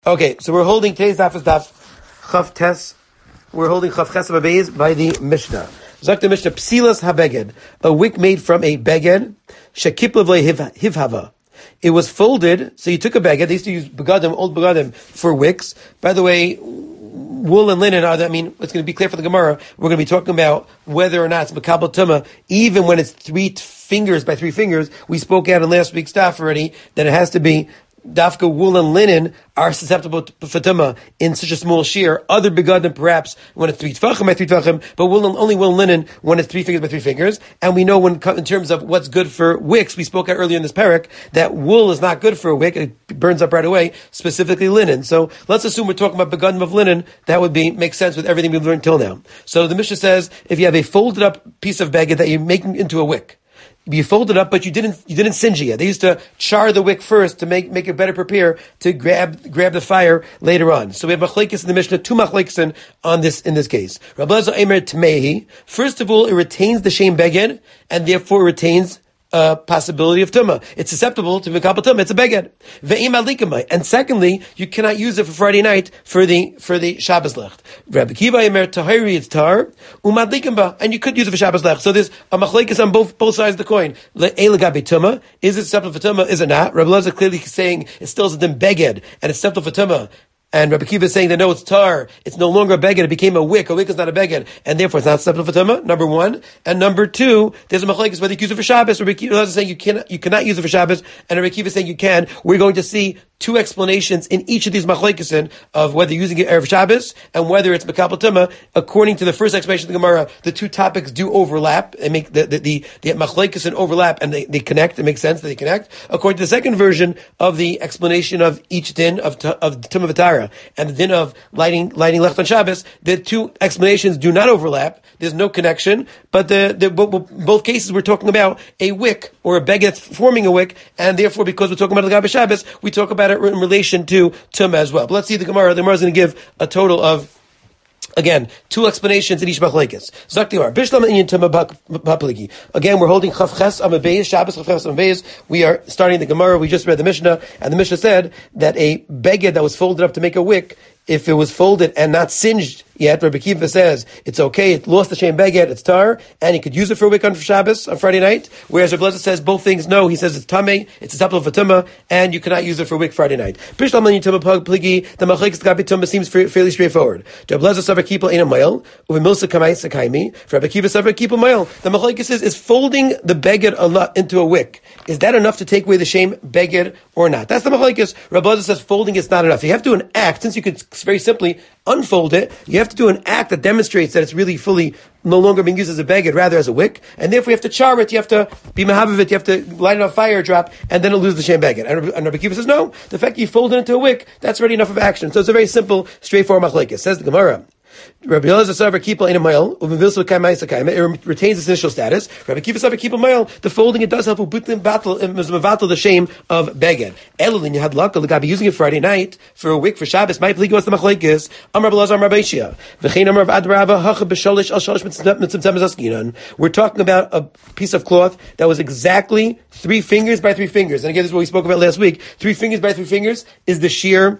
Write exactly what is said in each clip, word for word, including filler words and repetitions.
Okay, so we're holding today's daf is daf Chav Tes. We're holding Chav Ches Abayz by the Mishnah. Zak the Mishnah, Psilas HaBeged, a wick made from a beged, Shekiplev Hivhava. It was folded, so you took a beged, they used to use begadim, old begadim, for wicks. By the way, wool and linen are, I mean, it's going to be clear for the Gemara, we're going to be talking about whether or not it's Makabal Tumah, even when it's three t- fingers by three fingers. We spoke out in last week's staff already, that it has to be Dafka, wool and linen are susceptible to fatuma in such a small shear. Other begadim perhaps when it's three tefachim by three tefachim, but wool and, only wool and linen when it's three fingers by three fingers. And we know when in terms of what's good for wicks, we spoke out earlier in this parak that wool is not good for a wick; it burns up right away. Specifically linen. So let's assume we're talking about begadim of linen. That would be make sense with everything we've learned till now. So the Mishnah says if you have a folded up piece of beged that you're making into a wick. You fold it up, but you didn't you didn't singe it yet. They used to char the wick first to make make it better prepare to grab grab the fire later on. So we have machlekes in the Mishnah, two machlekes on this in this case. Rabbi Elazar Eimer Tmehi. First of all, it retains the shem beged, and therefore retains a possibility of tumah. It's susceptible to mikabel tumah. It's a beged. Ve'im alikamai. And secondly, you cannot use it for Friday night for the for the Shabbos lecht. Rabbi Kiva Eimer Tahiri it's tar umadlikamba, and you could use it for Shabbos lecht. So there's a machlekes on both both sides of the coin. Le'elagabi tumah. Is it susceptible for tumah? Is it not? Rabbi Elazar clearly saying it still is a beged and it's susceptible for tumah. And Rabbi Kiva is saying that no, it's tar. It's no longer a beged. It became a wick. A wick is not a beged, and therefore it's not susceptible for tumah. Number one, and number two, there's a machlekes whether you use it for Shabbos. Rabbi Kiva is saying you cannot, you cannot use it for Shabbos, and Rabbi Kiva is saying you can. We're going to see two explanations in each of these machlekes of whether using it erev Shabbos and whether it's makabel tumah. According to the first explanation of the Gemara, the two topics do overlap and make the the the, the machlekes overlap, and they, they connect. It makes sense that they connect. According to the second version of the explanation of each din of of tumah v'tara and the din of lighting lighting left on Shabbos, the two explanations do not overlap. There's no connection, but the, the both cases we're talking about a wick or a beged that's forming a wick, and therefore because we're talking about the Shabbos, we talk about it in relation to tumah as well. But let's see the Gemara. The Gemara is going to give a total of, again, two explanations in each machlekes. Zaktiwar bishlam inyan tumah papligi. Again, we're holding Chav Ches Amayz Shabbos Chav Ches Amayz. We are starting the Gemara. We just read the Mishnah, and the Mishnah said that a beged that was folded up to make a wick, if it was folded and not singed yet, Rabbi Kiva says it's okay. It lost the shem beged, it's tar, and you could use it for a wick on Shabbos on Friday night. Whereas Rabbi Elazar says both things no. He says it's tamei, it's susceptible for tumah, and you cannot use it for a wick Friday night. Bishlam inyan tumah pligi. The machlekes gabi tumah seems fairly straightforward. Rabbi Elazar savar kipel ein a mile uve milsa kamai sakaimi. For Rabbi Kiva savar kipel mile. The machlekes is is folding the beged a lot into a wick. Is that enough to take away the shem beged or not? That's the machlekes. Rabbi Elazar says folding is not enough. You have to do an act, since you could very simply unfold it. You have to do an act that demonstrates that it's really fully no longer being used as a beged, rather as a wick, and therefore you have to char it. You have to be mahav of it. You have to light it on fire, drop, and then it'll lose the shem beged. And, and Rabbi Kiva says no. The fact that you fold it into a wick, that's already enough of action. So it's a very simple, straightforward machlekes. Says the Gemara. Rabbi Elazar savar kipel ein a mile uvevilsu kamai sakaima. It retains its initial status. Rabbi Kiva savar kipel mile. The folding it does help ubutlim battle mevatel the shame of beged. Elulin you had luck to be using it Friday night for a wick for Shabbos. My pligi was the machlekes. Amar Rabbi Elazar Amar Beishia. V'chein Amar Adrava hacha b'sholish al sholish mitzimtzem zaskinan. We're talking about a piece of cloth that was exactly three fingers by three fingers. And again, this is what we spoke about last week. Three fingers by three fingers is the shear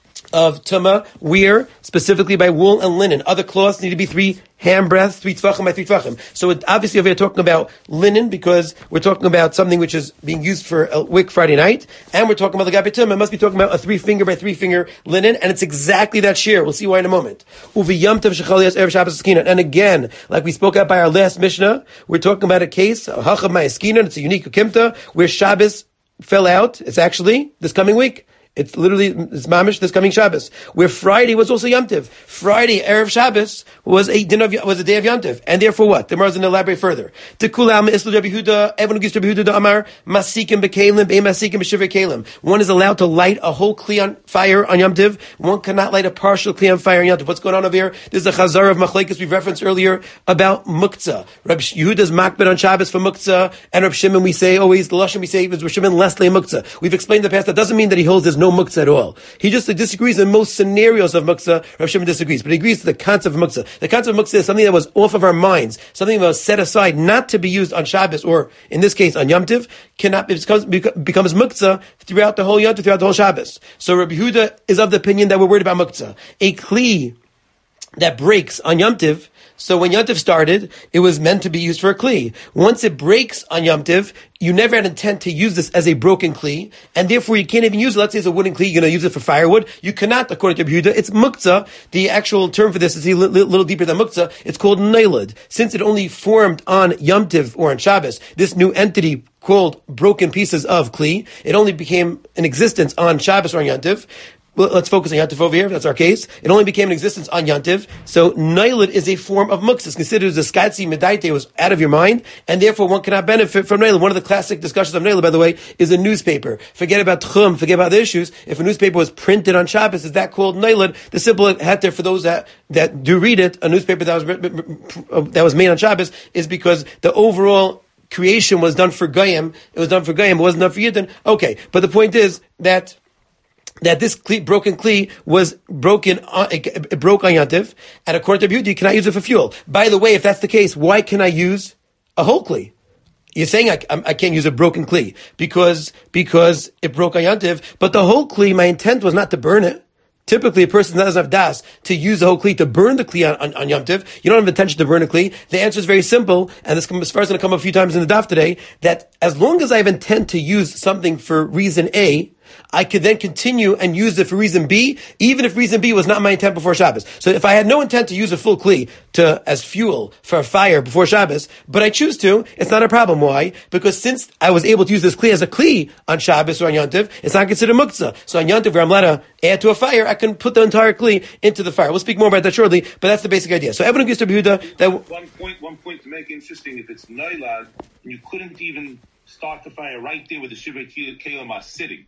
of tumah, wear, specifically by wool and linen. Other cloths need to be three hand breadth, three tefachim by three tefachim. So it, obviously we're talking about linen because we're talking about something which is being used for a wick Friday night, and we're talking about the gabi tumah. It must be talking about a three finger by three finger linen, and it's exactly that shear. We'll see why in a moment. And again, like we spoke about by our last Mishnah, we're talking about a case, hachav ma'askinan, it's a unique ukimta, where Shabbos fell out. It's actually this coming week. It's literally, it's mamish this coming Shabbos, where Friday was also Yom Tiv. Friday, erev Shabbos, was a din of, was a day of Yom Tiv. And therefore what? The Gemara is going to elaborate further. Tekulam islu Rabbi Yehuda, everyone who gives Rabbi Yehuda Amar, masikim bekalim, be masikim b'shivir kalim. One is allowed to light a whole kli on fire on Yom Tiv. One cannot light a partial kli on fire on Yom Tiv. What's going on over here? There's a chazar of machlekes we've referenced earlier about muktzah. Rabbi Yehuda's makbid on Shabbos for muktzah, and Rabbi Shimon we say always, the lashon we say is Rabbi Shimon less le muktzah. We've explained in the past that doesn't mean that he holds his no muktzah at all. He just disagrees in most scenarios of muktzah. Rav Shimon disagrees, but he agrees to the concept of muktzah. The concept of muktzah is something that was off of our minds, something that was set aside not to be used on Shabbos, or in this case on Yom Tov, cannot it becomes, becomes muktzah throughout the whole Yom Tov, throughout the whole Shabbos. So Rabbi Yehuda is of the opinion that we're worried about muktzah. A kli that breaks on Yom Tov. So when Yom Tov started, it was meant to be used for a kli. Once it breaks on Yom Tov, you never had intent to use this as a broken kli, and therefore you can't even use it. Let's say it's a wooden kli, you're going to use it for firewood. You cannot, according to Yehuda. It's muktzah. The actual term for this is a little, little deeper than muktzah. It's called nailed. Since it only formed on Yom Tov or on Shabbos, this new entity called broken pieces of kli, it only became in existence on Shabbos or on Yom Tov. Well, let's focus on Yom Tov over here. That's our case. It only became in existence on Yom Tov. So, nailed is a form of muktzah. It's considered as a skatzi medaite. It was out of your mind, and therefore one cannot benefit from nailed. One of the classic discussions of nailed, by the way, is a newspaper. Forget about tchum, forget about the issues. If a newspaper was printed on Shabbos, is that called nailed? The simple heter for those that, that do read it, a newspaper that was, that was made on Shabbos, is because the overall creation was done for Goyim. It was done for Goyim. It wasn't done for Yidden. Okay. But the point is that that this kli, broken kli was broken, on, it, it broke on Yom Tov, and according to Yehuda, you cannot use it for fuel. By the way, if that's the case, why can I use a whole kli? You're saying I, I can't use a broken kli because, because it broke on Yom Tov, but the whole kli, my intent was not to burn it. Typically, a person doesn't have das to use the whole kli, to burn the kli on, on, on Yom Tov. You don't have intention to burn a kli. The answer is very simple, and this is going to come up a few times in the daf today, that as long as I have intent to use something for reason A, I could then continue and use it for reason B, even if reason B was not my intent before Shabbos. So if I had no intent to use a full kli to, as fuel for a fire before Shabbos, but I choose to, it's not a problem. Why? Because since I was able to use this kli as a kli on Shabbos or on Yom Tov, it's not considered muktzah. So on Yom Tov, where I'm allowed to add to a fire, I can put the entire kli into the fire. We'll speak more about that shortly, but that's the basic idea. So everyone agrees to Yehuda that one point, one point to make interesting, if it's nailad, you couldn't even start the fire right there where the Shivrei Kelim are sitting.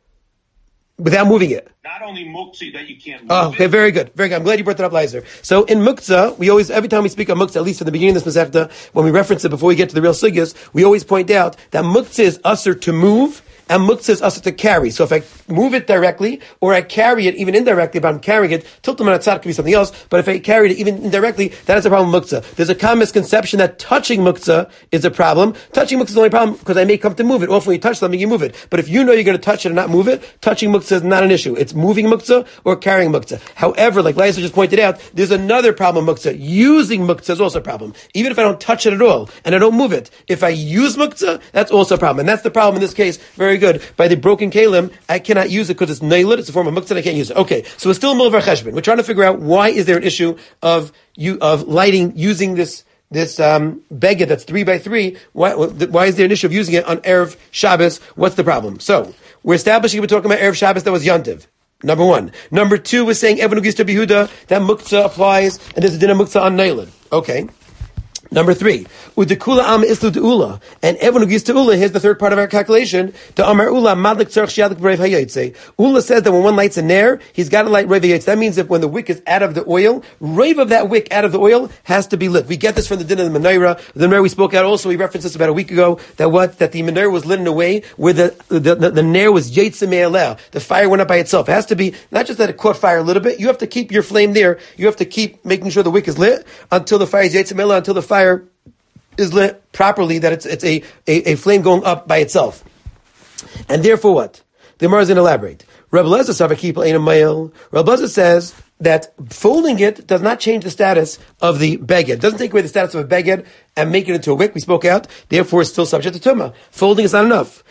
Without moving it. Not only muktzah that you can't move Oh, okay, it. very good. Very good. I'm glad you brought that up, Leiser. So in muktzah, we always, every time we speak of muktzah, at least at the beginning of this Masechta, when we reference it before we get to the real sugyas, we always point out that muktzah is usher to move, and muktzah is usher to carry. So if I move it directly, or I carry it even indirectly, if I'm carrying it, tiltum and atzad could be something else, but if I carried it even indirectly, that is a problem with muktzah. There's a common misconception that touching muktzah is a problem. Touching muktzah is the only problem because I may come to move it. Often when you touch something, you move it. But if you know you're going to touch it and not move it, touching muktzah is not an issue. It's moving muktzah or carrying muktzah. However, like Liza just pointed out, there's another problem with muktzah. Using muktzah is also a problem. Even if I don't touch it at all, and I don't move it, if I use muktzah, that's also a problem. And that's the problem in this case. Very good. By the broken kalim, I cannot use it because it's nailed. It's a form of muktzah, and I can't use it. Okay, so we're still in the middle of our cheshbon. We're trying to figure out why is there an issue of you of lighting using this this um, beged that's three by three. Why why is there an issue of using it on erev Shabbos? What's the problem? So we're establishing we're talking about erev Shabbos that was Yom Tov. Number one. Number two, we're saying Evan Ugis to Yehuda that muktzah applies, and there's a din of muktzah on nailed. Okay. Number three, udekula am islu deula, and everyone who gives to ula. Here's the third part of our calculation. To amar ula madlik tzarich shiadlik b'reiv hayotze. Ula says that when one lights a nair, he's got to light reiv hayotze. That means that when the wick is out of the oil, reiv of that wick out of the oil has to be lit. We get this from the din of the menorah. The menorah we spoke out also. We referenced this about a week ago. That what that the menorah was lit in a way where the the the, the nair was yetze me'aleh. The fire went up by itself. It has to be not just that it caught fire a little bit. You have to keep your flame there. You have to keep making sure the wick is lit until the fire is yetze me'aleh, until the fire is lit properly, that it's it's a, a, a flame going up by itself. And therefore what? The Gemara is going to elaborate. Reb Elazar Savakipel ain't a male. Reb Elazar says that folding it does not change the status of the beged. It doesn't take away the status of a beged and make it into a wick. We spoke out. Therefore, it's still subject to tumah. Folding is not enough.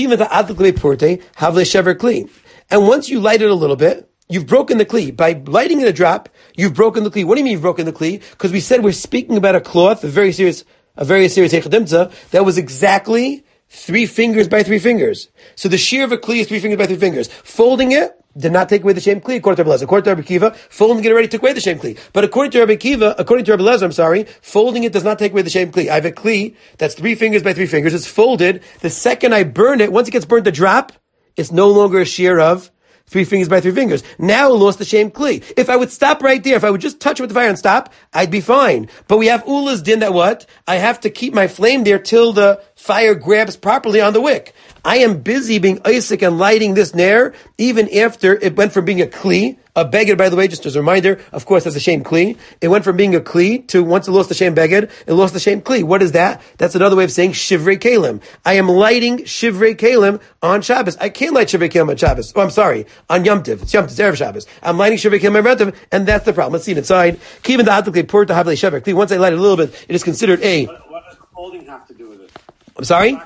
And once you light it a little bit, you've broken the kli. By lighting it a drop, you've broken the kli. What do you mean you've broken the kli? Because we said we're speaking about a cloth, a very serious, a very serious echadimtza, that was exactly three fingers by three fingers. So the shear of a kli is three fingers by three fingers. Folding it did not take away the shem kli, according to Rabbi Elazar. According to Rabbi Kiva, folding it already took away the shem kli. But according to Rabbi Kiva, according to Rabbi Elazar, I'm sorry, folding it does not take away the shem kli. I have a kli that's three fingers by three fingers. It's folded. The second I burn it, once it gets burned to drop, it's no longer a shear of three fingers by three fingers. Now it lost the shem kli. If I would stop right there, if I would just touch it with the fire and stop, I'd be fine. But we have Ula's din that what? I have to keep my flame there till the fire grabs properly on the wick. I am busy being Isaac and lighting this nair, even after it went from being a kli, a beged, by the way, just as a reminder, of course, that's a shame kli. It went from being a kli to, once it lost the shame beged, it lost the shame kli. What is that? That's another way of saying shivrei kalim. I am lighting shivrei kalim on Shabbos. I can't light shivrei kalim on Shabbos. Oh, I'm sorry, on Yom Tiv. It's Yom Tiv, it's Erev Shabbos. I'm lighting shivrei kalim on Yom Tiv, and that's the problem. Let's see it inside. Even the atuk pour to have the shivrei kli. Once I light it a little bit, it is considered a. What, what does folding have to do with it? I'm sorry?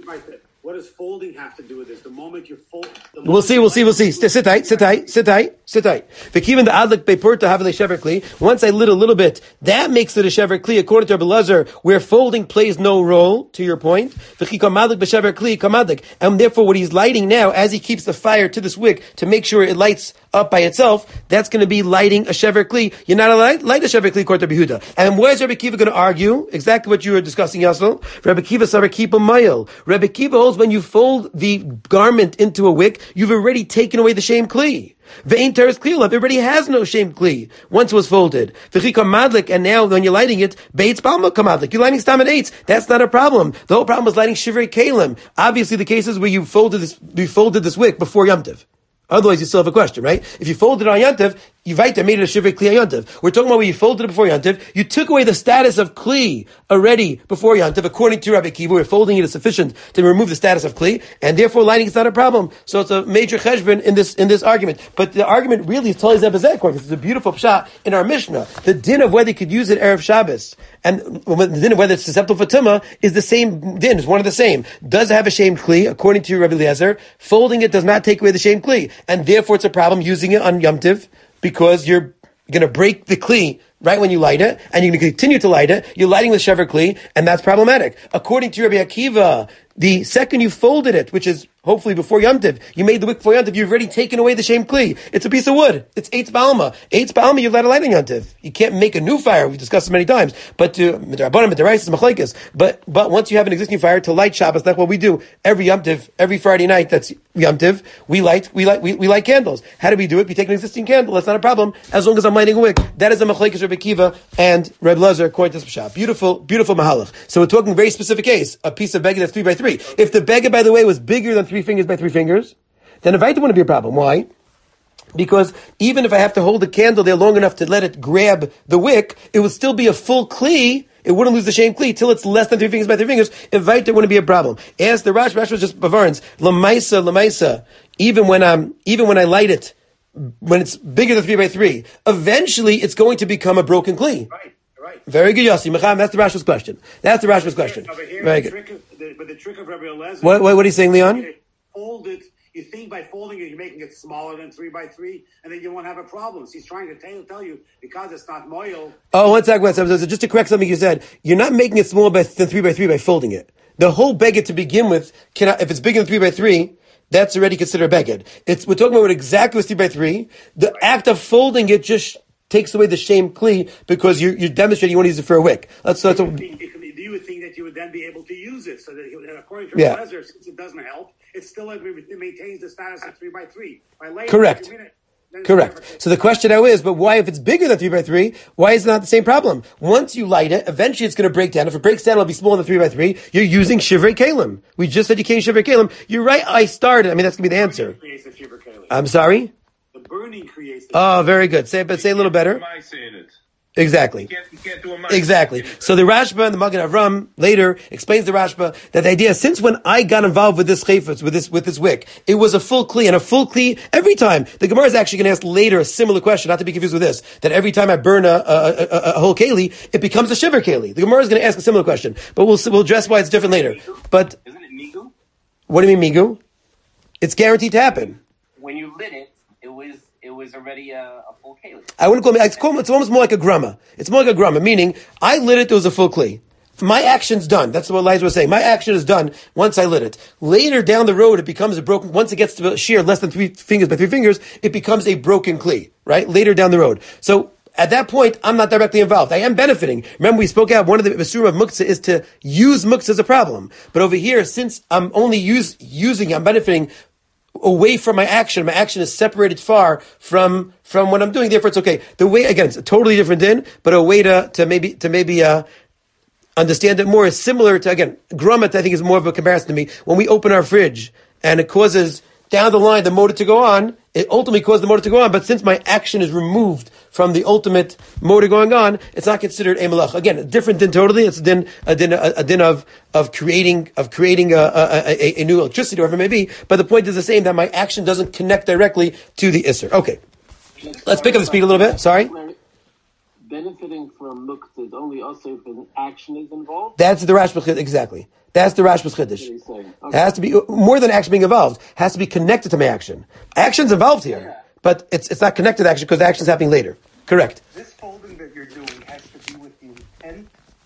What does folding have to do with this? The moment you fold, the we'll see, we'll see, we'll see. Sit tight, sit tight, sit tight, sit tight. V'kiven the adlik beipur to have the shever kli. Once I lit a little bit, that makes it a shever kli. According to Rabbi Lazar, where folding plays no role. To your point, v'chikam adlik b'shever kli kamadlik, and therefore what he's lighting now, as he keeps the fire to this wick to make sure it lights up by itself, that's going to be lighting a shever kli. You're not allowed to light a shever kli, according to Rabbi Yehuda. And where's Rabbi Kiva going to argue? Exactly what you were discussing, Yasno. Rabbi Kiva saw Rabbi Kiva mayil. Rabbi Kiva holds when you fold the garment into a wick, you've already taken away the shame kli. Ve'ein teres kli olav, it already has no shame kli once it was folded. V'chikam madlik, and now when you're lighting it, beitz balma kamadlik, you're lighting stam and eitz. That's not a problem. The whole problem is lighting shivrei kalim. Obviously, the cases where you folded this, you folded this wick before Yom Tov. Otherwise, you still have a question, right? If you folded it on Yom Tov, you made it a shivrei kli on Yom Tov. We're talking about when you folded it before Yom Tov, you took away the status of kli already before Yom Tov. According to Rabbi Kiva, we're folding it is sufficient to remove the status of kli, and therefore lighting is not a problem. So it's a major cheshbon in this in this argument. But the argument really is totally zebazek. This is a beautiful pshat in our Mishnah. The din of whether you could use it Erev Shabbos, and the din of whether it's susceptible for tumah is the same din. It's one of the same. Does it have a shame kli? According to Rabbi Eliezer, folding it does not take away the shame kli, and therefore it's a problem using it on Yom Tov because you're going to break the kli right when you light it, and you're going to continue to light it. You're lighting with shever kli, and that's problematic. According to Rabbi Akiva, the second you folded it, which is hopefully before Yom Tov, you made the wick before Yom Tov, you've already taken away the shame kli. It's a piece of wood. It's eitz ba'alma. Eitz ba'alma, you've let a light on Yom Tov. You can't make a new fire. We've discussed it many times. But to midrabanan, midrash, machlekes. But but once you have an existing fire to light Shabbos, that's what we do every Yom Tov, every Friday night. That's Yom Tov. We light we light we, we light candles. How do we do it? We take an existing candle. That's not a problem as long as I'm lighting a wick. That is a machlekes Rabbi Kiva and Reb Lazar according to this pshat. Beautiful, beautiful mahalach. So we're talking a very specific case. A piece of beged that's three by three. If the beged, by the way, was bigger than three fingers by three fingers, then if I don't want to be a problem. Why? Because even if I have to hold the candle there long enough to let it grab the wick, it would still be a full kli. It wouldn't lose the shame kli till it's less than three fingers by three fingers. If I don't want to be a problem. Ask the Rash. Rash was just bavarns. Lamaisa, lamaisa. Even when I'm, even when I light it, when it's bigger than three by three, eventually it's going to become a broken kli. Right. Right. Very good, Yossi. Mecham, that's the Rashba's question. That's the Rashba's question. Over here, Very the good. Trick of, the, but the trick of Rabbi Eliezer. What, what, what are you saying, Leon? Fold it. You think by folding it, you're making it smaller than three by three, and then you won't have a problem. So he's trying to tell, tell you because it's not moil. Oh, one second, one second. So just to correct something you said, you're not making it smaller by, than three by three by folding it. The whole beged to begin with, cannot, if it's bigger than three by three, that's already considered beged. It's we're talking about what exactly was three by three. The right. act of folding it just takes away the shame kli because you're, you're demonstrating you want to use it for a wick. That's, that's you, a, would think, you would think that you would then be able to use it. So that he, according to yeah. Lezer, since it doesn't help, it still it maintains the status of three by three. By later, correct. Minute, correct. So the question now is, but why if it's bigger than three by three, why is it not the same problem? Once you light it, eventually it's going to break down. If it breaks down, it'll be smaller than three by three. You're using shivrei kalim. We just said you can't shivrei kalim. You're right. I started. I mean, that's going to be the answer. I'm sorry? Burning creates the oh, very good. Say, but say a little better. Am I saying it? Exactly. You can't, you can't do a exactly. So the Rashba and the Magen Avram later explains the Rashba that the idea, since when I got involved with this chayfetz, with this, with this wick, it was a full kli, and a full kli every time. The Gemara is actually going to ask later a similar question, not to be confused with this, that every time I burn a, a, a, a whole keli, it becomes a shiver keli. The Gemara is going to ask a similar question, but we'll, we'll address why it's different later. But, isn't it migu? What do you mean migu? It's guaranteed to happen. When you lit it, it was, it was already a, a full keli. I wouldn't call it, it's, called, it's almost more like a grama. It's more like a grama, meaning I lit it, it was a full kli. My action's done. That's what Eliza was saying. My action is done once I lit it. Later down the road, it becomes a broken, once it gets to a shear less than three fingers by three fingers, it becomes a broken kli, right? Later down the road. So, at that point, I'm not directly involved. I am benefiting. Remember, we spoke out, one of the Masurim of Muktzah is to use Muktzah as a problem. But over here, since I'm only use, using, I'm benefiting away from my action. My action is separated far from, from what I'm doing. Therefore, it's okay. The way, again, it's a totally different din, but a way to, to maybe, to maybe, uh, understand it more is similar to, again, grommet I think is more of a comparison to me. When we open our fridge and it causes down the line the motor to go on, it ultimately caused the motor to go on, but since my action is removed from the ultimate motor going on, it's not considered a malach. Again, a different din totally. It's a din, a din, a, a din of, of creating, of creating a, a, a, a new electricity, or whatever it may be. But the point is the same, that my action doesn't connect directly to the isser. Okay. Let's pick up the speed a little bit. Sorry. Benefiting from muktzah is only also if an action is involved? That's the Rashba Chiddush, exactly. That's the Rashba Chiddush. Okay. It has to be, more than action being involved, has to be connected to my action. Action's involved here, yeah. But it's it's not connected to action because the action's happening later. Correct. This folding that you're doing has to be with the intent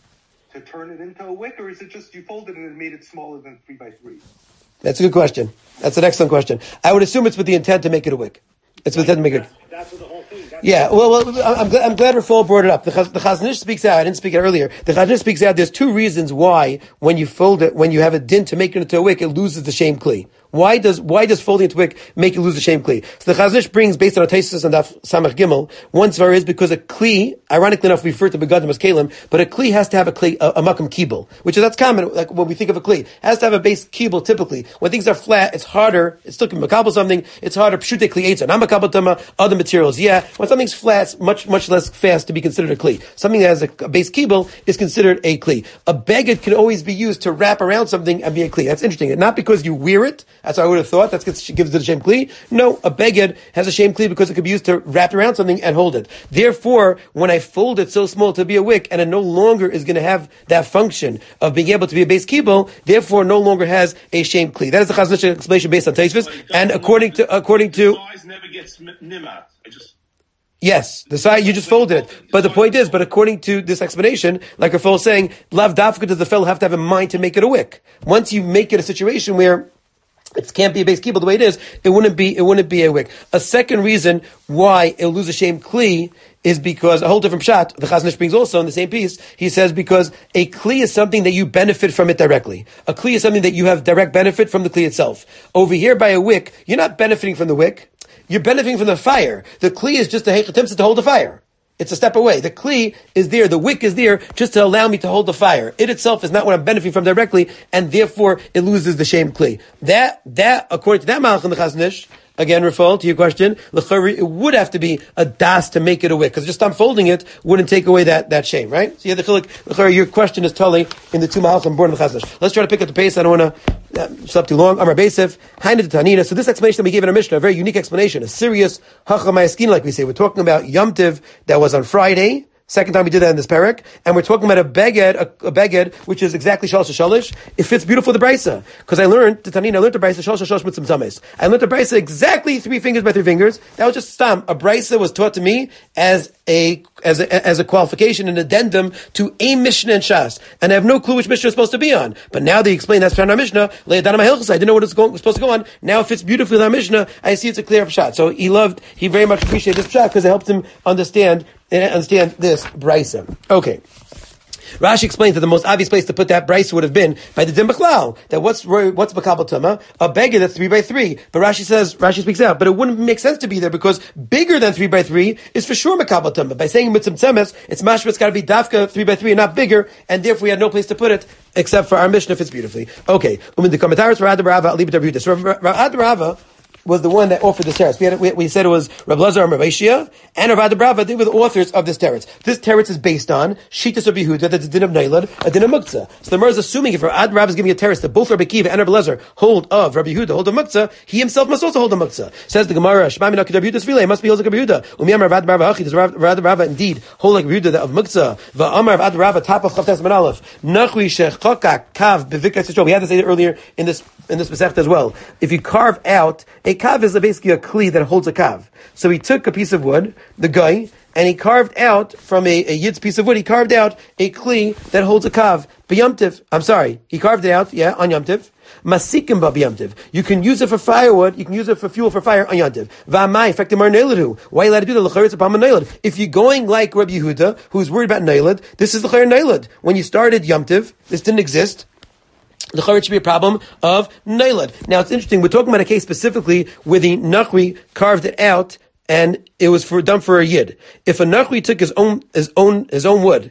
to turn it into a wick, or is it just you folded it and made it smaller than three by three? That's a good question. That's an excellent question. I would assume it's with the intent to make it a wick. It's with the intent to make it. That's what the whole thing. That's Yeah, well, well, I'm glad, I'm glad Rafal brought it up. The, Chaz, the Chazon Ish speaks out. I didn't speak it earlier. The Chazon Ish speaks out. There's two reasons why, when you fold it, when you have a din to make it into a wick, it loses the shame kli. Why does why does folding into wick make you lose the shame kli? So the Chazon Ish brings, based on a Taisus and Daf Samach Gimel, one svar is because a kli, ironically enough, we refer to begadim as kalim, but a kli has to have a kli, a, a makam kibul, which is that's common. Like when we think of a kli, it has to have a base kibul. Typically, when things are flat, it's harder. It's still makabel something. It's harder. Pshute kli eitzer, not makabel tama. Other materials, yeah. When something's flat, it's much much less fast to be considered a kli. Something that has a, a base kibul is considered a kli. A beged can always be used to wrap around something and be a kli. That's interesting. And not because you wear it. That's what I would have thought. That's gives it a shem kli. No, a beged has a shem kli because it could be used to wrap around something and hold it. Therefore, when I fold it so small to be a wick, and it no longer is going to have that function of being able to be a base kibul, therefore no longer has a shem kli. That is the Chazon Ish explanation based on Taisvis, and according to according to. The size never gets nimat. I just. Yes, the side you just folded it. But the point is, but according to this explanation, like Rafal is saying, lav dafka does the fellow have to have in mind to make it a wick. Once you make it a situation where it can't be a base kibul the way it is, it wouldn't be, it wouldn't be a wick. A second reason why it'll lose a shame kli is because a whole different pshat, the Chazon Ish brings also in the same piece, he says because a kli is something that you benefit from it directly. A kli is something that you have direct benefit from the kli itself. Over here by a wick, you're not benefiting from the wick, you're benefiting from the fire. The kli is just a hechatimsa to hold the fire. It's a step away. The kli is there, the wick is there, just to allow me to hold the fire. It itself is not what I'm benefiting from directly, and therefore it loses the shame kli. That, that, according to that malach in the Chazon Ish, again, Rafal, to your question, l'chari, it would have to be a das to make it a wick, because just unfolding it wouldn't take away that, that shame, right? So you have the chilik, l'chari, your question is totally in the two malachim born in the Chazon Ish. Let's try to pick up the pace. I don't want to uh, stop too long. Amar Beisef, Haina de Tanina. So this explanation that we gave in our Mishnah, a very unique explanation, a serious hachamay like we say. We're talking about Yom Tiv that was on Friday. Second time we did that in this parak, and we're talking about a beged, a, a beged, which is exactly shalosh shalish. It fits beautiful with the brisa, because I learned the Tanina, I learned the brisa shalosh shalish with some tames. I learned the brisa exactly three fingers by three fingers. That was just stam. A brisa was taught to me as a as a as a qualification, an addendum to a Mishnah and Shas, and I have no clue which Mishnah is supposed to be on. But now they explain that's found in our Mishnah. I didn't know what it's going, was supposed to go on. Now it fits beautifully with our Mishnah. I see it's a clear pshat. So he loved, he very much appreciated this pshat because it helped him understand. And understand this brisa. Okay. Rashi explains that the most obvious place to put that brisa would have been by the dim b'chlal. That what's what's makabel tuma? A beggar that's three by three. But Rashi says, Rashi speaks out, but it wouldn't make sense to be there because bigger than three by three is for sure makabel tuma. By saying mitzvah tzemes, it's mashma, it's got to be dafka three by three and not bigger, and therefore we had no place to put it except for our Mishnah fits beautifully. Okay. Um, the commentaries for Ad Rava, Ali b'Dav So Ad Rava was the one that offered this teretz. We, had, we, we said it was Reb Lazar and Rav Aishia and Rav Brava. They were the authors of this teretz. This teretz is based on Shitas of Yehuda, that's a din of Nailad, a din of Muktzah. So the Mer is assuming if Rav Brava is giving a teretz that both Rabbi Kiva and Reb Lazar hold of Rabbi Yehuda, hold of Muktzah, he himself must also hold of Muktzah. Says the Gemara, Shema min Rabbi Yehuda's relay, must be held like Rabbi Yehuda. Umiyam Rav Brava Hachi, does Rav Brava indeed hold like Rabbi Yehuda of Muktzah? Va'amar Rav Brava, top of Chavtes Man Aleph. Nachri shechokak kav bevikras yisrael. We had to say it earlier in this in this Masechta as well. If you carve out, a kav is basically a kli that holds a kav. So he took a piece of wood, the guy, and he carved out from a, a yid's piece of wood, he carved out a kli that holds a kav. B'yamtiv. I'm sorry. He carved it out, yeah, on yamtiv. Masikim ba b'yamtiv. You can use it for firewood, you can use it for fuel for fire on yamtiv. V'amai, effective mar neiladu. Why are you allowed to do that? L'chayr, it's upon neilad. If you're going like Rabbi Yehuda, who's worried about neilad, this is l'chayr neilad. When you started yamtiv, this didn't exist. The chayyim should be a problem of nailad. Now it's interesting. We're talking about a case specifically where the nachri carved it out and it was for done for a yid. If a nachri took his own his own his own wood,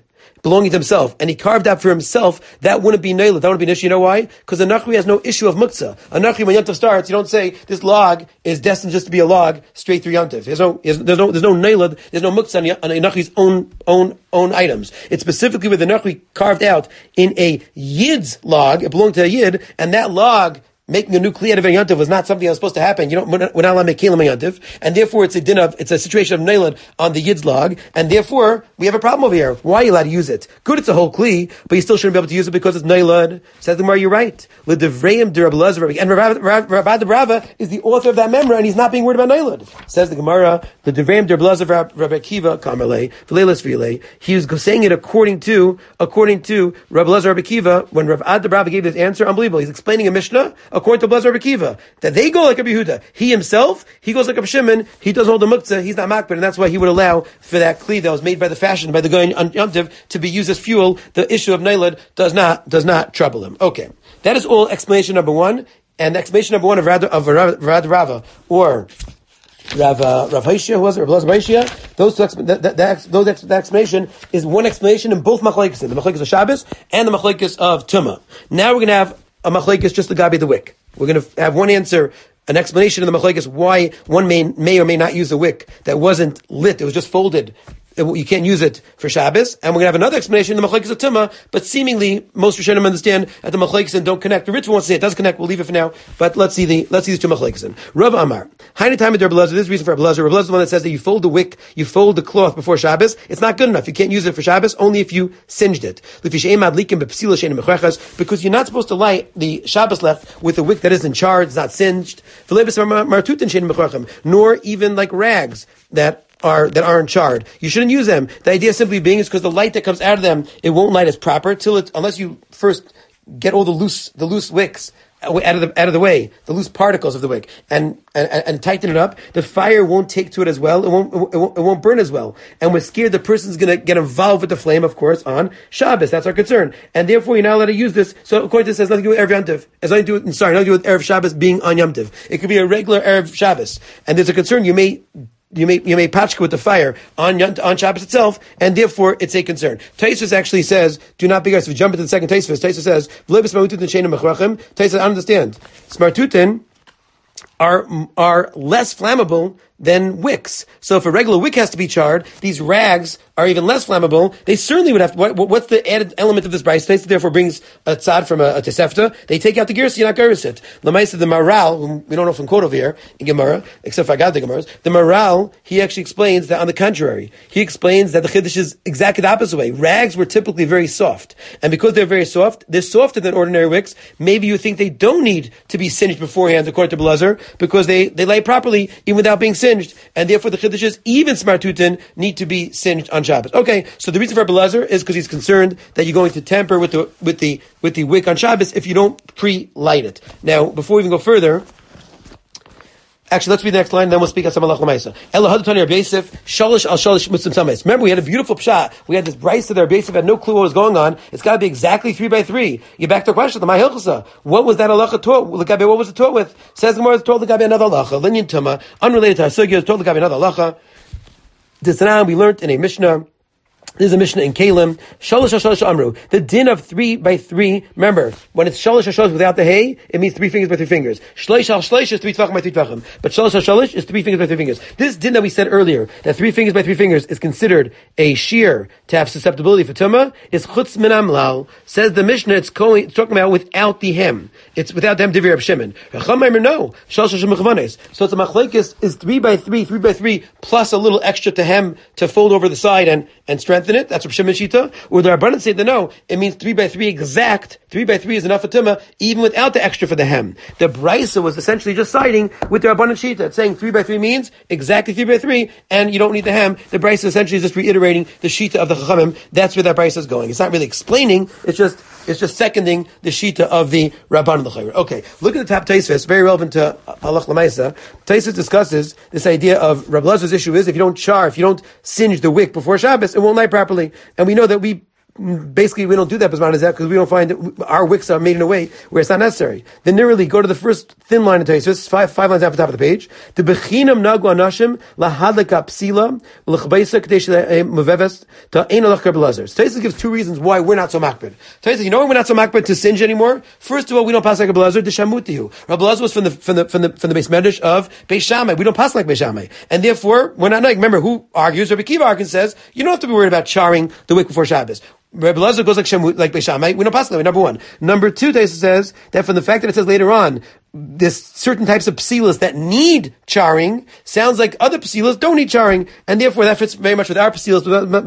belonging to himself, and he carved out for himself, that wouldn't be nailed. That wouldn't be an issue. You know why? Because a nachri has no issue of muktzah. A nachri, when Yontif starts, you don't say this log is destined just to be a log straight through Yontif. There's no, there's no, there's no nailed, there's no muktzah on a nachri's own, own, own items. It's specifically with the nachri carved out in a yid's log. It belonged to a yid, and that log, making a new kli out of a yontif was not something that was supposed to happen. You don't, we're not, we're not allowed to make kelim a yontif, and therefore it's a din of, it's a situation of nailed on the yid's log, and therefore we have a problem over here. Why are you allowed to use it? Good, it's a whole kli, but you still shouldn't be able to use it because it's nailed. Says the Gemara, you're right. L'devreim de Rabbi Elazar, and Rabbi de Rava is the author of that memra, and he's not being worried about nailed. Says the Gemara, l'devreim de Rabbi Elazar, Rabbi Akiva, kamalei, v'leilas v'ilei. He was saying it according to, according to Rabbi Elazar, Rabbi Akiva. When Rabbi de Rava gave this answer, unbelievable. He's explaining a Mishnah according to Rabbi Elazar, Rabbi Akiva. That they go like Rabbi Yehuda. He himself, he goes like Rabbi Shimon. He doesn't hold the muktzah. He's not makbid, and that's why he would allow for that kli that was made by the fashion by the guy on Yom Tov to be used as fuel. The issue of nailed does not does not trouble him. Okay, that is all explanation number one, and explanation number one of Rad of Rad Rava or Rav uh, Rav Haishia, who was it? Rav Haishia. Those two that, that, that, those that explanation is one explanation in both machlekes, the machlekes of Shabbos and the machlekes of Tumah. Now we're going to have a machlekes just the gabi the wick. We're going to have one answer, an explanation in the machlekes why one may may or may not use a wick that wasn't lit; it was just folded. It, you can't use it for Shabbos. And we're going to have another explanation in the machlekes of Tumah, but seemingly most Rishonim understand that the machlekes don't connect. The Ritva wants to say it does connect. We'll leave it for now. But let's see the let's see these two machlekes. Rav Amar, Haini time of Rabbi Elazar. This is the reason for Rabbi Elazar. Rabbi Elazar is the one that says that you fold the wick, you fold the cloth before Shabbos. It's not good enough. You can't use it for Shabbos only if you singed it. Because you're not supposed to light the Shabbos left with a wick that isn't charred, it's not singed. Nor even like rags that are that aren't charred. You shouldn't use them. The idea simply being is because the light that comes out of them, it won't light as proper till it, unless you first get all the loose the loose wicks out of the out of the way, the loose particles of the wick, and and, and tighten it up. The fire won't take to it as well. It won't, it won't it won't burn as well. And we're scared the person's going to get involved with the flame, of course, on Shabbos. That's our concern. And therefore, you're not allowed to use this. So according to this, it has nothing to do with Erev Yom Tov. It has nothing to do with, sorry, nothing to do with Erev Shabbos being on Yom Tov. It could be a regular Erev Shabbos. And there's a concern you may You may you may patchka with the fire on on Shabbos itself, and therefore it's a concern. Tosfos actually says, "Do not be guys." If we jump into the second Tosfos, Tosfos says, Tosfos, I understand. Smartutin are are less flammable than wicks. So if a regular wick has to be charred, these rags are even less flammable. They certainly would have to, what, what's the added element of this brayso? Tosfos therefore brings a tzad from a, a tesefta. They take out the gerus, you're not gerus it. Lamaisa, the Maral, whom we don't know from quote over here, in Gemara, except for I got the Gemaras, the Maral, he actually explains that on the contrary. He explains that the Chiddush is exactly the opposite way. Rags were typically very soft. And because they're very soft, they're softer than ordinary wicks. Maybe you think they don't need to be singed beforehand, according to Rabbi Elazar, because they, they lay properly, even without being singed. And therefore the Chiddush is, even smartutin, need to be singed on Shabbos. Okay, so the reason for Rabbi Elazar is because he's concerned that you're going to tamper with the with the with the wick on Shabbos if you don't pre-light it. Now, before we even go further, actually, let's read the next line, and then we'll speak on some halach l'maisa. Ela hadutani Rabbi Yosef shalish al shalish mitzvim sames. Remember, we had a beautiful pshat. We had this brayso that Rabbi Yosef had no clue what was going on. It's got to be exactly three by three. You back to the question. The my hilchasa. What was that halacha taught? What was it taught with? Says the Gemara, it's taught the gabi another halacha. Linyan tuma, unrelated to our sugya, it's taught the gabi another halacha. This time we learned in a Mishnah. This is a Mishnah in Kalim. Shalosh HaShalosh Amru. The din of three by three. Remember, when it's Shalosh HaShalosh without the hay, it means three fingers by three fingers. Shleish HaShleish is three tvachim by three tvachim. But Shalosh HaShalosh is three fingers by three fingers. This din that we said earlier, that three fingers by three fingers is considered a shear to have susceptibility for tumah, is chutz min amlal. Says the Mishnah, it's, calling, it's talking about without the hem. It's without the hem divrei Reb Shimon. Chachamim no. Shalosh HaShalosh mechavanes. So it's a machlekes is three by three, three by three, plus a little extra to hem to fold over the side and, and strengthen it. That's Reb Shimon Shita. Or the Rabbanan say that no, it means three by three exact. Three by three is enough for tumah, even without the extra for the hem. The brayso was essentially just siding with the Rabbanan Shita. It's saying three by three means exactly three by three, and you don't need the hem. The brayso essentially is just reiterating the Shita of the Chachamim. That's where that brayso is going. It's not really explaining. It's just it's just seconding the Shita of the Rabbanan L'chayr. Okay, look at the top Tosfos. Very relevant to halach l'maisa. Tosfos discusses this idea of Rabbi Elazar's issue is if you don't char, if you don't singe the wick before Shabbos, it won't light properly. And we know that we basically we don't do that because we don't find our wicks are made in a way where it's not necessary. Then nearly go to the first thin line in Taisus, five five lines after the top of the page. The bechinam nagu anashim lahadlika psila l'chbeisa kadesh muveves to ein alach kabelazar. Taisus gives two reasons why we're not so makbid. Taisus, you know why we're not so makbid to singe anymore? First of all, we don't pass like a belazar. Deshamutihu. Rabbi Elazar was from the from the from the from the base medrash of Beis Shammai. We don't pass like Beis Shammai, and therefore we're not like. Remember who argues? Rabbi Kiva argues and says you don't have to be worried about charring the wick before Shabbos. Rabbi Elazar goes like Shemut, like Beis Shammai. We don't pass that way. Number one. Number two, Taisa says that from the fact that it says later on, this certain types of psilas that need charring sounds like other psilas don't need charring, and therefore that fits very much with our psilas.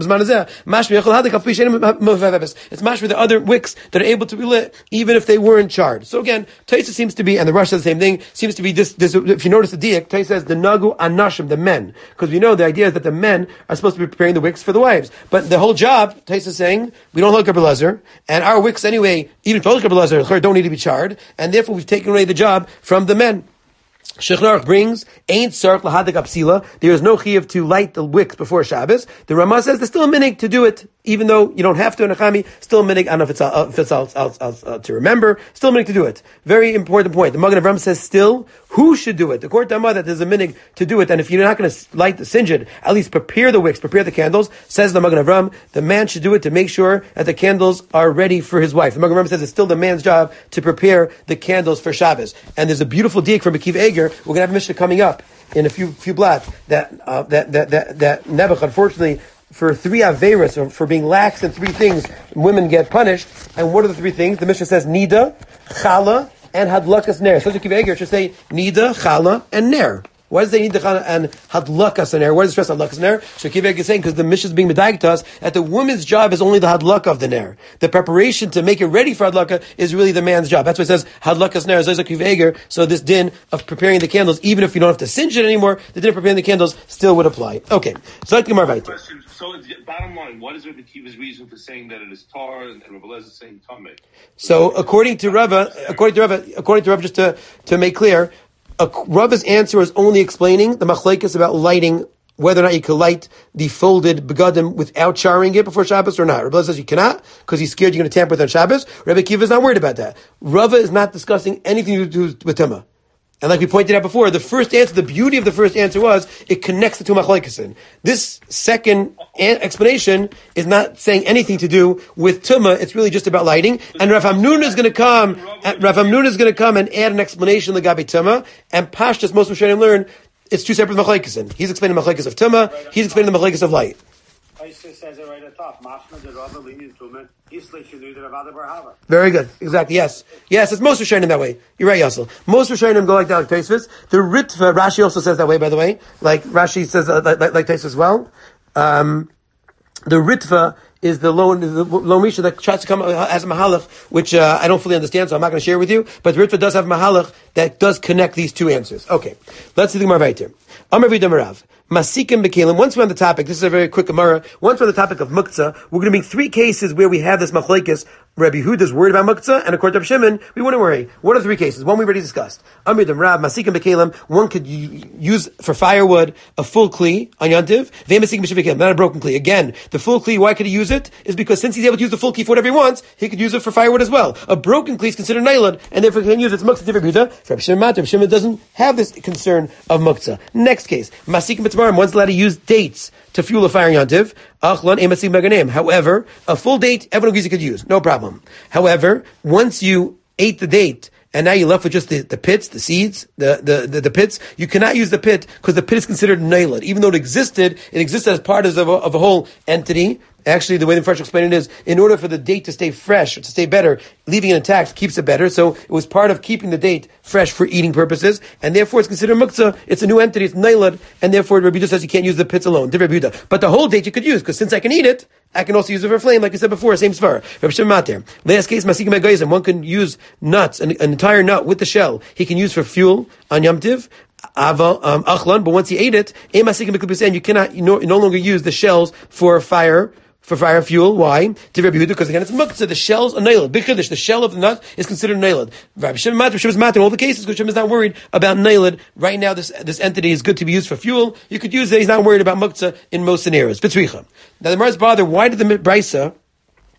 It's mash with the other wicks that are able to be lit even if they weren't charred. So again, Taisa seems to be, and the Rush says the same thing, seems to be this, this if you notice the diak, Taisa says the nagu anashim, the men, because we know the idea is that the men are supposed to be preparing the wicks for the wives. But the whole job, Taisa is saying, we don't hold Rabbi Elazar, and our wicks anyway, even if we hold Rabbi Elazar, don't need to be charred, and therefore we've taken away the job from the men. Sheikh Narach brings, ain't sark lahadik apsila. There is no chiyuv to light the wicks before Shabbos. The Ramah says there's still a minig to do it, even though you don't have to in a chami. Still a minig. I don't know if it's, uh, if it's uh, uh, uh, uh, to remember. Still a minig to do it. Very important point. The Magen Avraham says still who should do it. The court Dama that there's a minig to do it, and if you're not going to light the sinjid, at least prepare the wicks, prepare the candles. Says the Magen Avraham, the man should do it to make sure that the candles are ready for his wife. The Magen Avraham says it's still the man's job to prepare the candles for Shabbos. And there's a beautiful diak from Akiva Eger. We're going to have a Mishnah coming up in a few few blats that uh, that that that that Nebuch, unfortunately, for three averas, or for being lax in three things, women get punished. And what are the three things? The Mishnah says nida, chala, and hadlakas ner. So Akiva Eger should say nida, chala, and ner. Why does they need the chala and hadlakas ner? Why does it stress hadlakas ner? So Akiva Eger is saying because the Mishnah is being medayik to us that the woman's job is only the hadlaka of the ner. The preparation to make it ready for hadlaka is really the man's job. That's why it says hadlakas ner. So Akiva Eger. So this din of preparing the candles, even if you don't have to singe it anymore, the din of preparing the candles still would apply. Okay, so let's get more right. Question. So bottom line, what is Rabbi Kiva's reason for saying that it is tar and Rabbi Elazar saying tameh? So according to Rava, according to Rava, according to Rava, just to to make clear. A, Rava's answer is only explaining the machlekes about lighting, whether or not you can light the folded begadim without charring it before Shabbos or not. Rabbi says you cannot, because he's scared you're going to tamper with on Shabbos. Rabbi Kiva is not worried about that. Rava is not discussing anything to do with Tumah. And like we pointed out before, the first answer, the beauty of the first answer was, it connects the two machlekes. This second an- explanation is not saying anything to do with Tumah, it's really just about lighting. And Rav Hamnun is going to come, and Rav Hamnun is going to come and add an explanation L'Gabi Tumah, and Pashtas, most of Rishonim learn, it's two separate machlekes. He's explaining the machlekes of Tumah, he's explaining the machlekes of light. Taisa says it right at the top. Mashma de Rava lenient Tumah, Isla Shinu de Ravada Barhava. Very good. Exactly. Yes. Yes. It's most Rishonim that way. You're right, Yassel. Most Rishonim go like that, like Taisvis. The Ritva, Rashi also says that way, by the way. Like Rashi says, uh, like, like, like Taisvis as well. Um, the Ritva is the low, the low Misha that tries to come as a mahalach, which uh, I don't fully understand, so I'm not going to share with you. But the Ritva does have mahalach that does connect these two answers. Okay. Let's see the Gemara right here. Amar Vidamarav. Masikim Bekalim. Once we're on the topic, this is a very quick Gemara. Once we're on the topic of Muktzah, we're going to make three cases where we have this machlekes. Rabbi Yehuda's worried about Muktzah, and according to Rabbi Shimon, we wouldn't worry. What are the three cases? One we already discussed. Amidim Rab, Masikim Bekalim. One could use for firewood a full kli on Yantiv. Vemasikim B'Shivikalim, not a broken kli. Again, the full kli. Why could he use it? Is because since he's able to use the full kli for whatever he wants, he could use it for firewood as well. A broken kli is considered nailad, and therefore he can use it. It's Muktzah to Rabbi Yehuda. For Rabbi Shimon, Rabbi Shimon doesn't have this concern of Muktzah. Next case, Masikim B'Tamarim. One's allowed to use dates to fuel a fire Yantiv. Achlan emasig meganim. However, a full date, everyone agrees you could use. No problem. However, once you ate the date, and now you're left with just the, the pits, the seeds, the, the, the, the pits, you cannot use the pit, because the pit is considered nailed. Even though it existed, it existed as part of a, of a whole entity. Actually, the way the Fresh explained it is, in order for the date to stay fresh, or to stay better, leaving it intact keeps it better. So it was part of keeping the date fresh for eating purposes, and therefore it's considered muktzah. It's a new entity, it's nailed, and therefore Rabbi Yehuda says you can't use the pits alone. But the whole date you could use, because since I can eat it, I can also use it for flame, like I said before, same svara. Rabbi Shimon Mater. Last case, Masikim Egayzim. One can use nuts, an, an entire nut with the shell. He can use for fuel on Yom Tiv. Aval, um, achlan, but once he ate it, and you cannot, you no, you no longer use the shells for fire, for fire fuel. Why? To Rabbi Yehuda, because again it's muktzah. The shells are nailed. Big chiddush. The shell of the nut is considered nailed. Rabbi Shimon Mater, Shimon Mater, in all the cases, because Shimon is not worried about nailed. Right now, this this entity is good to be used for fuel. You could use it. He's not worried about muktzah in most scenarios. V'tzricha. Now the Gemara is bothered. Why did the Brisa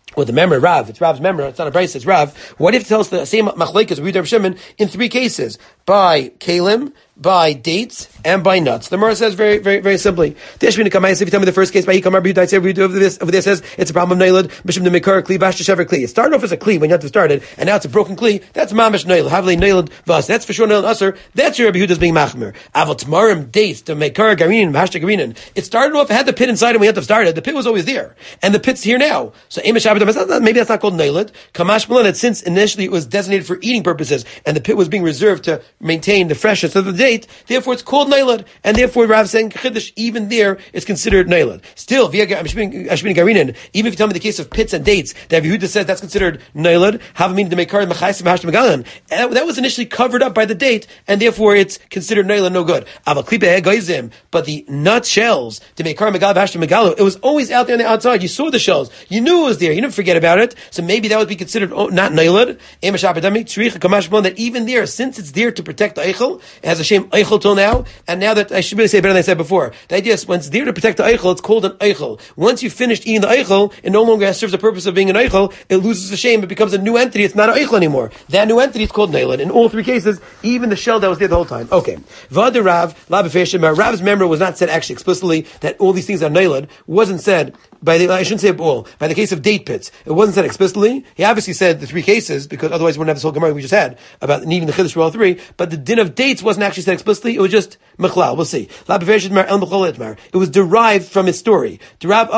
Well, the memory, Rav, it's Rav's memory, it's not a Bryce, it's Rav. What if it tells the same machlekes we Rav Shimon in three cases? By kalim, by dates, and by nuts. The Gemara says very, very, very simply. If you tell me the first case by Hikamar B'Yudai, over this, over there says it's a problem of Nailad, Mishum de Mekar, Kli, Vash, Shever, Kli. It started off as a Kli when you have to start it, and now it's a broken Kli. That's Mamish Nailad, Havli Nailad Vas. That's for sure Nailad Usser. That's your Rabbi Yehuda's being Machmer. Avot Tamarim, dates, to Mekar, Garinin, Hashta Garinin. It started off, it had the pit inside and we had to start it. The pit was always there. And the pit's here now. So Amish Abedam, maybe that's not called Nailad. Kamash Malan, since initially it was designated for eating purposes, and the pit was being reserved to maintain the freshness of the date, therefore it's called Nailad, and therefore Rav saying Chiddush, even there is considered Nailad. Still, via Ashbin Garinin, even if you tell me the case of pits and dates, that Yehuda says that's considered Nailad, have meaning to make card Machaisim Hashtam Megalan. That was initially covered up by the date, and therefore it's considered Nailad, no good. But the nut shells to make card Megal Hashtam Megalu, it was always out there on the outside. You saw the shells, you knew it was there, you didn't forget about it. So maybe that would be considered oh, not Nailad. That even there, since it's there to protect the Eichel, it has a shame Eichel till now. And now that I should really say better than I said before, the idea is when it's there to protect the eichel, it's called an eichel. Once you've finished eating the eichel, it no longer serves the purpose of being an eichel. It loses the shame. It becomes a new entity. It's not an eichel anymore. That new entity is called nailed. In all three cases, even the shell that was there the whole time. Okay. V'ad Rav, Rav's memory was not said actually explicitly that all these things are nailed. Wasn't said by the, I shouldn't say all, by the case of date pits. It wasn't said explicitly. He obviously said the three cases, because otherwise we wouldn't have this whole Gemara we just had about needing the Chiddush for all three. But the din of dates wasn't actually said explicitly. It was just Mechlal. We'll see. It was derived from his story. Rav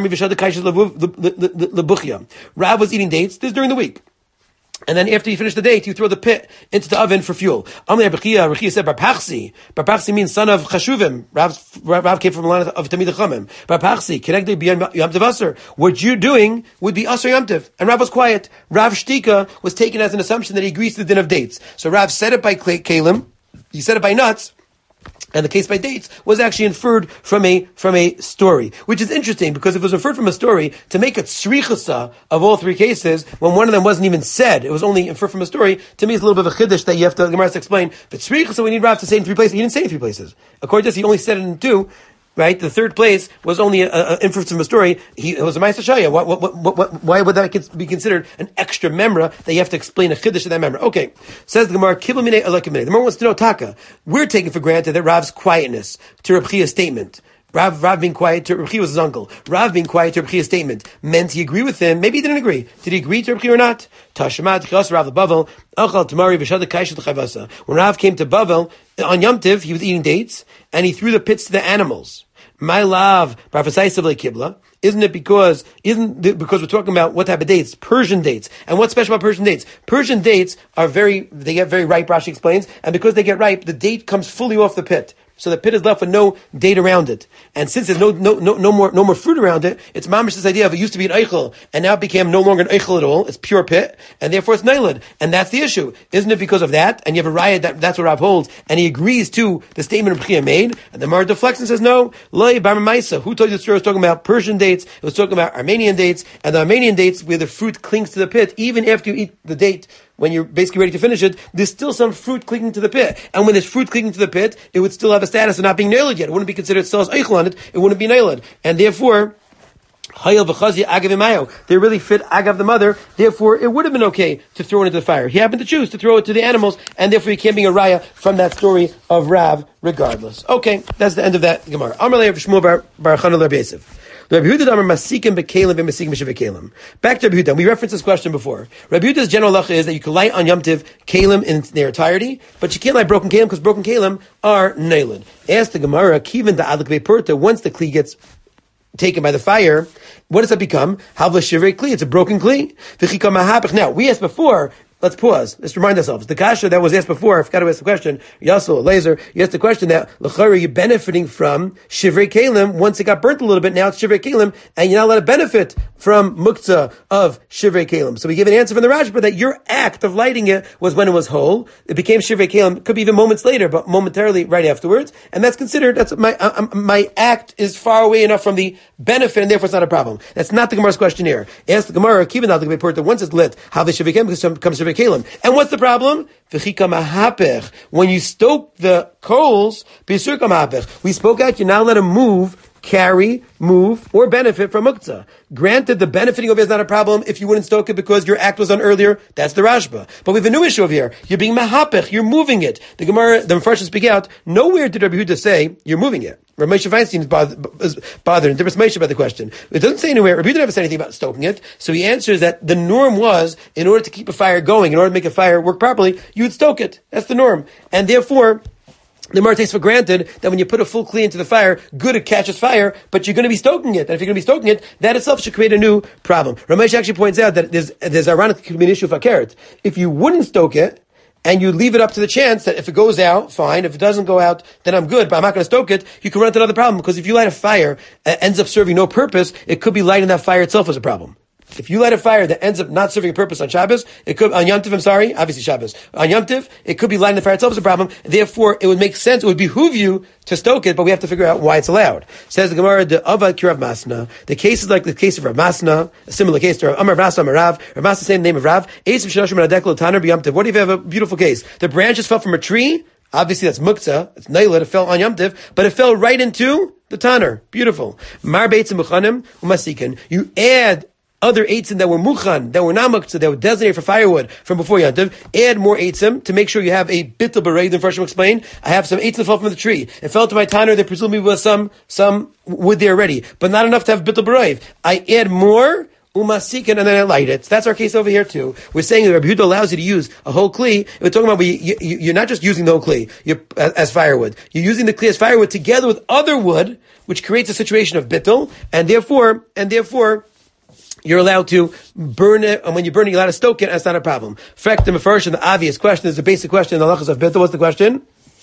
was eating dates. This is during the week. And then after you finish the date, you throw the pit into the oven for fuel. Amr Bechia, Rechia said, Barpachsi. Barpachsi means son of Chashuvim. Rav, Rav came from a line of Tamid Chamim. Barpachsi, Kenegde B'Yam Tiv Aser. What you're doing would be Aser Yom Tiv. And Rav was quiet. Rav Shtika was taken as an assumption that he agrees to the din of dates. So Rav said it by kalim. He said it by nuts. And the case by dates was actually inferred from a from a story, which is interesting because if it was inferred from a story, to make a tzrichasa of all three cases, when one of them wasn't even said, it was only inferred from a story, to me it's a little bit of a chiddush that you have to, the Gemara has to explain. But tzrichasa we need Rav to say in three places. He didn't say in three places. According to this, he only said it in two. Right, the third place was only an inference from a story. He, it was a Ma'aser Shaya. What, what, what, what, why would that be considered an extra memra that you have to explain a chiddush to that memra? Okay, says the Gemara, Kibul Minei Elakim Minei. The Gemara wants to know Taka. We're taking for granted that Rav's quietness to Reb Chia's statement. Rav, Rav being quiet to Reb Chia was his uncle. Rav being quiet to Reb Chia's statement meant he agreed with him. Maybe he didn't agree. Did he agree to Reb Chia or not? Tashmat Chas Rav Bavel Achal Tamari V'Shad Kaish L'Chavasa. When Rav came to Bavel on Yom Tiv, he was eating dates and he threw the pits to the animals. My love, Kibla. Isn't it because, isn't it because we're talking about what type of dates? Persian dates. And what's special about Persian dates? Persian dates are very, they get very ripe, Rashi explains, and because they get ripe, the date comes fully off the pit. So the pit is left with no date around it. And since there's no, no, no, no more, no more fruit around it, it's mamish this idea of it used to be an eichel, and now it became no longer an eichel at all. It's pure pit, and therefore it's nailed. And that's the issue. Isn't it because of that? And you have a riot that, that's what Rav holds, and he agrees to the statement of Chia made, and the Mar deflects and says, no, Loi Bar Maisa. Who told you the story? It was talking about Persian dates, it was talking about Armenian dates, and the Armenian dates where the fruit clings to the pit, even after you eat the date, when you're basically ready to finish it, there's still some fruit clinging to the pit. And when there's fruit clinging to the pit, it would still have a status of not being nailed yet. It wouldn't be considered still as eichel on it. It wouldn't be nailed. And therefore, Hayel v'chazi agav imayo. They really fit agav the mother. Therefore, it would have been okay to throw it into the fire. He happened to choose to throw it to the animals, and therefore he can't be a raya from that story of Rav regardless. Okay, that's the end of that Gemara. Amar le'Rav Shmuel bar bar Chanah bar Yosef. Rabbi Yehuda Amar Masikim Bekalim v'Masikim B'Shevekalim. Back to Rabbi Yehuda. We referenced this question before. Rabbi Yehuda's general halacha is that you can light on Yom Tiv Kalim in their entirety, but you can't light broken Kalim because broken Kalim are nailed. Ask the Gemara, Kivin da'adlik be'purta, once the Kli gets taken by the fire, what does that become? Havla Shivrei Kli. It's a broken Kli. V'chika mahapich. Now, we asked before, let's pause. Let's remind ourselves. The kasha that was asked before, I forgot to ask the question, Yassel, Laser, you asked the question that, l'chara, you're benefiting from Shivrei Kalim. Once it got burnt a little bit, now it's Shivrei Kalim, and you're not allowed to benefit from muktzah of Shivrei Kalim. So we give an answer from the Rashba that your act of lighting it was when it was whole. It became Shivrei Kalim, could be even moments later, but momentarily right afterwards. And that's considered, that's my, uh, my act is far away enough from the benefit, and therefore it's not a problem. That's not the Gemara's question here. Ask the Gemara, Kivin da'adlik be'purta, once it's lit, how the Shivrei Kalim becomes Shivrei Kalim. And what's the problem? When you stoke the coals, we spoke out, you're not allowed to move carry, move, or benefit from muktzah. Granted, the benefiting of it is not a problem if you wouldn't stoke it because your act was done earlier. That's the Rashba. But we have a new issue over here. You're being mahapech. You're moving it. The Gemara, the Mefarshim speak out. Nowhere did Rabbi Yehuda say you're moving it. Rabbi Moshe Feinstein is bothered, is bothered and different Moshe about the question. It doesn't say anywhere. Rabbi Yehuda never said anything about stoking it. So he answers that the norm was, in order to keep a fire going, in order to make a fire work properly, you would stoke it. That's the norm. And therefore, the Gemara takes for granted that when you put a full kli into the fire, good, it catches fire, but you're going to be stoking it. And if you're going to be stoking it, that itself should create a new problem. Ramesh actually points out that there's, there's ironically could be an issue of a carrot. If you wouldn't stoke it, and you leave it up to the chance that if it goes out, fine. If it doesn't go out, then I'm good, but I'm not going to stoke it, you can run into another problem. Because if you light a fire that ends up serving no purpose, it could be lighting that fire itself as a problem. If you light a fire that ends up not serving a purpose on Shabbos, it could, on Yom Tov, I'm sorry, obviously Shabbos. On Yom Tov, it could be lighting the fire itself as a problem. Therefore, it would make sense, it would behoove you to stoke it, but we have to figure out why it's allowed. Says the Gemara, the Avad Kirav Masna. The case is like the case of Rav Masna, a similar case to Rav Amar Masna Amar Rav. Rav Masna, same name of Rav. Eitzim Shaloshim Adeklo Taner B'Yom Tov. What if you have a beautiful case? The branches fell from a tree. Obviously, that's muktzah. It's nailed. It fell on Yom Tov, but it fell right into the Taner. Beautiful. Mar Beitzim Muchanim Umasikin. You add other eitzim that were muchan, that were not muktzah, that were designated for firewood from before Yom Tov, add more eitzim to make sure you have a bittul b'rei. The Mefarshim explain, I have some eitzim that fell from the tree. It fell to my tanner, there presumably was some, some wood there already, but not enough to have bittul b'rei. I add more, umasikin, and then I light it. So that's our case over here too. We're saying that Rabbi Yehuda allows you to use a whole kli. We're talking about, you, you, you're not just using the whole kli you're, as, as firewood. You're using the kli as firewood together with other wood, which creates a situation of bittul, and therefore, and therefore, you're allowed to burn it, and when you burn it, you're allowed to stoke it, and that's not a problem. Fact, the Mefarshim, the obvious question is the basic question in the halachas of bittul. What's the question?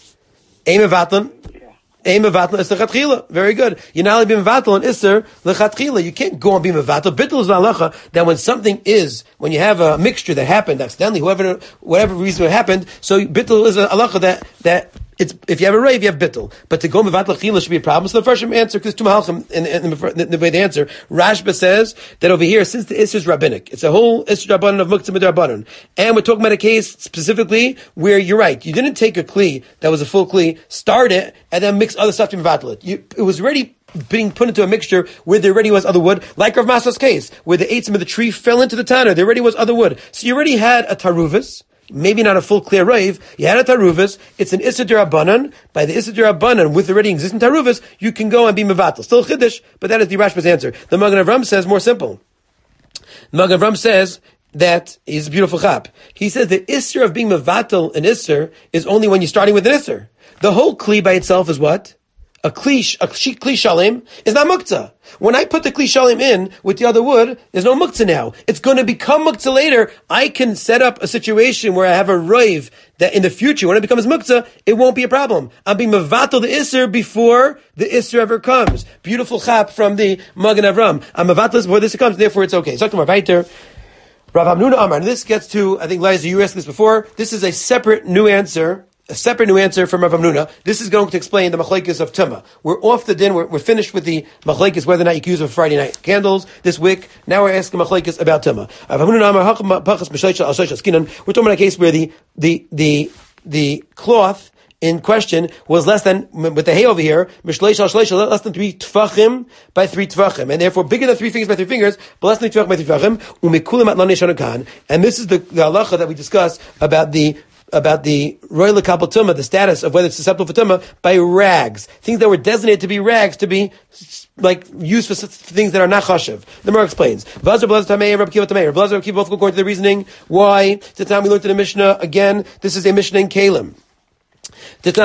Aim of vatlan. Aim of vatlan is lechatchila. Very good. You're not allowed to be mevatel on iser lechatchila. You can't go and be mevatel. Bittul is the halacha that when something is, when you have a mixture that happened accidentally, whoever, whatever reason it happened, so bittul is a halacha that, that, It's, if you have a rave, you have bittul. But to go mevat l'chila should be a problem. So the first answer, because two mahalchim in, in, in, in the way they answer, Rashba says that over here, since the Isser is rabbinic, it's a whole Isser rabbanon of muktzah midrabanon, and we're talking about a case specifically where you're right, you didn't take a kli that was a full kli, start it, and then mix other stuff to mevatel it. You, it was already being put into a mixture where there already was other wood, like Rav Masna's case, where the eitzim of the tree fell into the tanner, there already was other wood. So you already had a taruvis, maybe not a full clear rave, you had a taruvis, it's an Issa D'Rabbanan, by the Issa D'Rabbanan, with already existing taruvis, you can go and be mevatel. Still chiddush, but that is the Rashba's answer. The Magen Avram says more simple. The Magen Avram says that he's a beautiful chap. He says the Isser of being mevatel an Isser is only when you're starting with an Isser. The whole kli by itself is what? A kli, a kli shalim is not muktzah. When I put the kli shalim in with the other wood, there's no muktzah now. It's going to become muktzah later. I can set up a situation where I have a rave that in the future, when it becomes muktzah, it won't be a problem. I'm being mevatel the isser before the isser ever comes. Beautiful chap from the Magen Avram. I'm mevatel before this comes, therefore it's okay. So Rav Hamnuna Amar, and this gets to, I think Liza, you asked this before. This is a separate new answer. A separate new answer from Rav Hamnuna. This is going to explain the machlekes of Tumah. We're off the din. We're, we're finished with the machlekes whether or not you can use them for Friday night candles this week. Now we're asking machlekes about Tumah. We're talking about a case where the the the the cloth in question was less than, with the hay over here, less than three tefachim by three tefachim, and therefore bigger than three fingers by three fingers, but less than three tefachim by three tefachim. And this is the, the halacha that we discussed about the about the roy lekabel tumah, the status of whether it's susceptible for tumah by rags, things that were designated to be rags, to be like used for, for things that are not chashiv. The Gemara explains. Vazar Blazer Tamei, Rabbi Kiva Tamei. Blazer Rabbi Kiva both go according to the reasoning. Why? The time we learned in the Mishnah again. This is a Mishnah in Kalim. If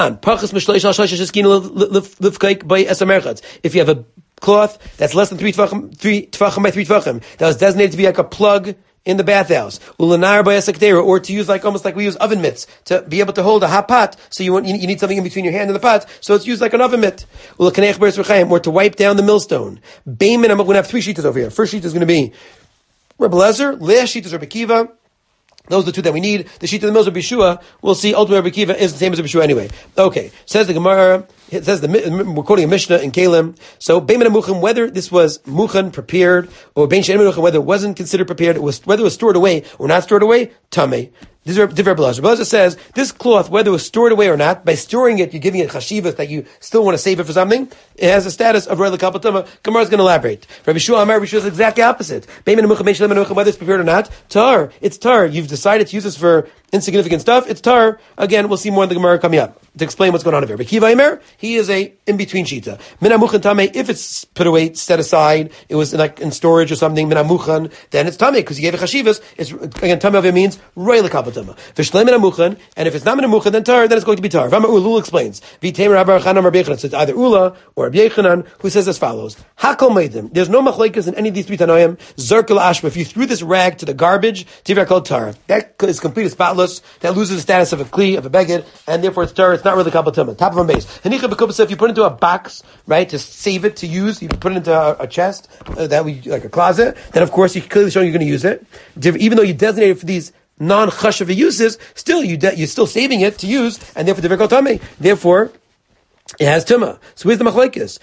you have a cloth that's less than three tefachim, three tefachim by three tefachim, that was designated to be like a plug in the bathhouse, or to use like almost like we use oven mitts to be able to hold a hot pot. So you want you need something in between your hand and the pot, so it's used like an oven mitt. Or to wipe down the millstone. I'm going to have three sheetas over here. First sheet is going to be Rebbe Lezer. Last sheet is Rebbe Kiva. Those are the two that we need. The sheet of the mills of Bishua, we'll see ultimately Rebbe Kiva is the same as Bishua anyway. Okay, says the Gemara, it says the we're quoting a Mishnah in Kalim. So Beiman Muchan, whether this was Muchan prepared or Bein Shein Muchan, whether it wasn't considered prepared, it was whether it was stored away or not stored away, Tameh. These are different Rabbi Elazar. Rabbi Elazar says this cloth, whether it was stored away or not, by storing it, you're giving it chashivas that you still want to save it for something. It has a status of royal kapatama. Gemara is going to elaborate. Rabbi Shua Amar, Rabbi Shua is exactly opposite. Whether it's prepared or not, tar. It's tar. You've decided to use this for insignificant stuff. It's tar. Again, we'll see more in the Gemara coming up to explain what's going on here. But Kiva Imer, he is a in-between shita. Minamuchan tameh, if it's put away, set aside, it was like in storage or something, minamuchan, then it's tameh, because you gave it chashivas. It's, again, tameh of it means royal kapatama. V'shlem minamuchan, and if it's not minamuchan, then tar, then it's going to be tar. V'amar Ula explains. V'temer Rabbi Chanan Rabbi Yechanan. So it's either Ula or Rabbi Yechanan, who says as follows. Hakol meidim. There's no machlekes in any of these three tanoim. Zerkel ashma. If you threw this rag to the garbage, tivra called tar. That is complete spotless. That loses the status of a kli, of a beged, and therefore it's tar. It's not really kapatama. Top of a base. Hanicha b'kupas, if you put it into a box, right, to save it, to use, you put it into a, a chest, uh, that we, like a closet, then of course you're clearly showing you're going to use it. Even though you designate it for these non-chashav uses, still you de- you're still saving it to use, and therefore the tameh. Therefore, it has tumah. So where's the machlekes?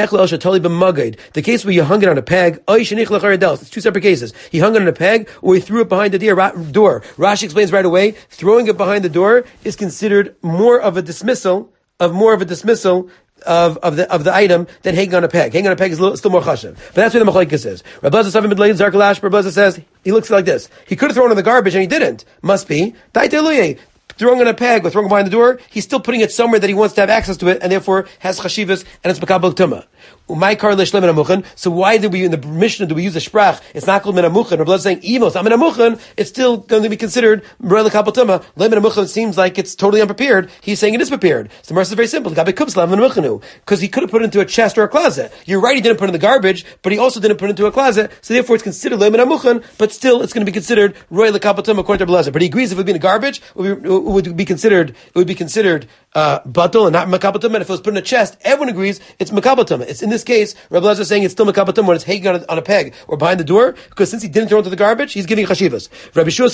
The case where you hung it on a peg, it's two separate cases. He hung it on a peg, or he threw it behind the door. Rashi explains right away, throwing it behind the door is considered more of a dismissal, of more of a dismissal of, of the, of the item than hanging on a peg. Hanging on a peg is little, still more chashav. But that's where the machlekes is. Rabbi Elazar says, he looks like this. He could have thrown it in the garbage and he didn't. Must be. Throwing on a peg or throwing it behind the door, he's still putting it somewhere that he wants to have access to it, and therefore has chashivas, and it's makabel tumah. So why did we, in the Mishnah, do we use a sprach? It's not called minamuchan. Rabbi Elazar is saying, even it's not minamuchan, it's still going to be considered royal makabel tumah. Minamuchan seems like it's totally unprepared. He's saying it is prepared. So the Marsa is very simple. Because he could have put it into a chest or a closet. You're right, he didn't put it in the garbage, but he also didn't put it into a closet, so therefore it's considered minamuchan, but still it's going to be considered royal makabel tumah according to Rabbi Elazar. But he agrees if it would be in the garbage, it would be, it would be considered, it would be considered, uh, batal and not makabel tumah. And if it was put in a chest, everyone agrees it's makabel tumah. It's in this case, Rabbi Elazar is saying it's still makabel tumah when it's hanging on a, on a peg or behind the door, because since he didn't throw it into the garbage, he's giving chashivas. Rabbi Shua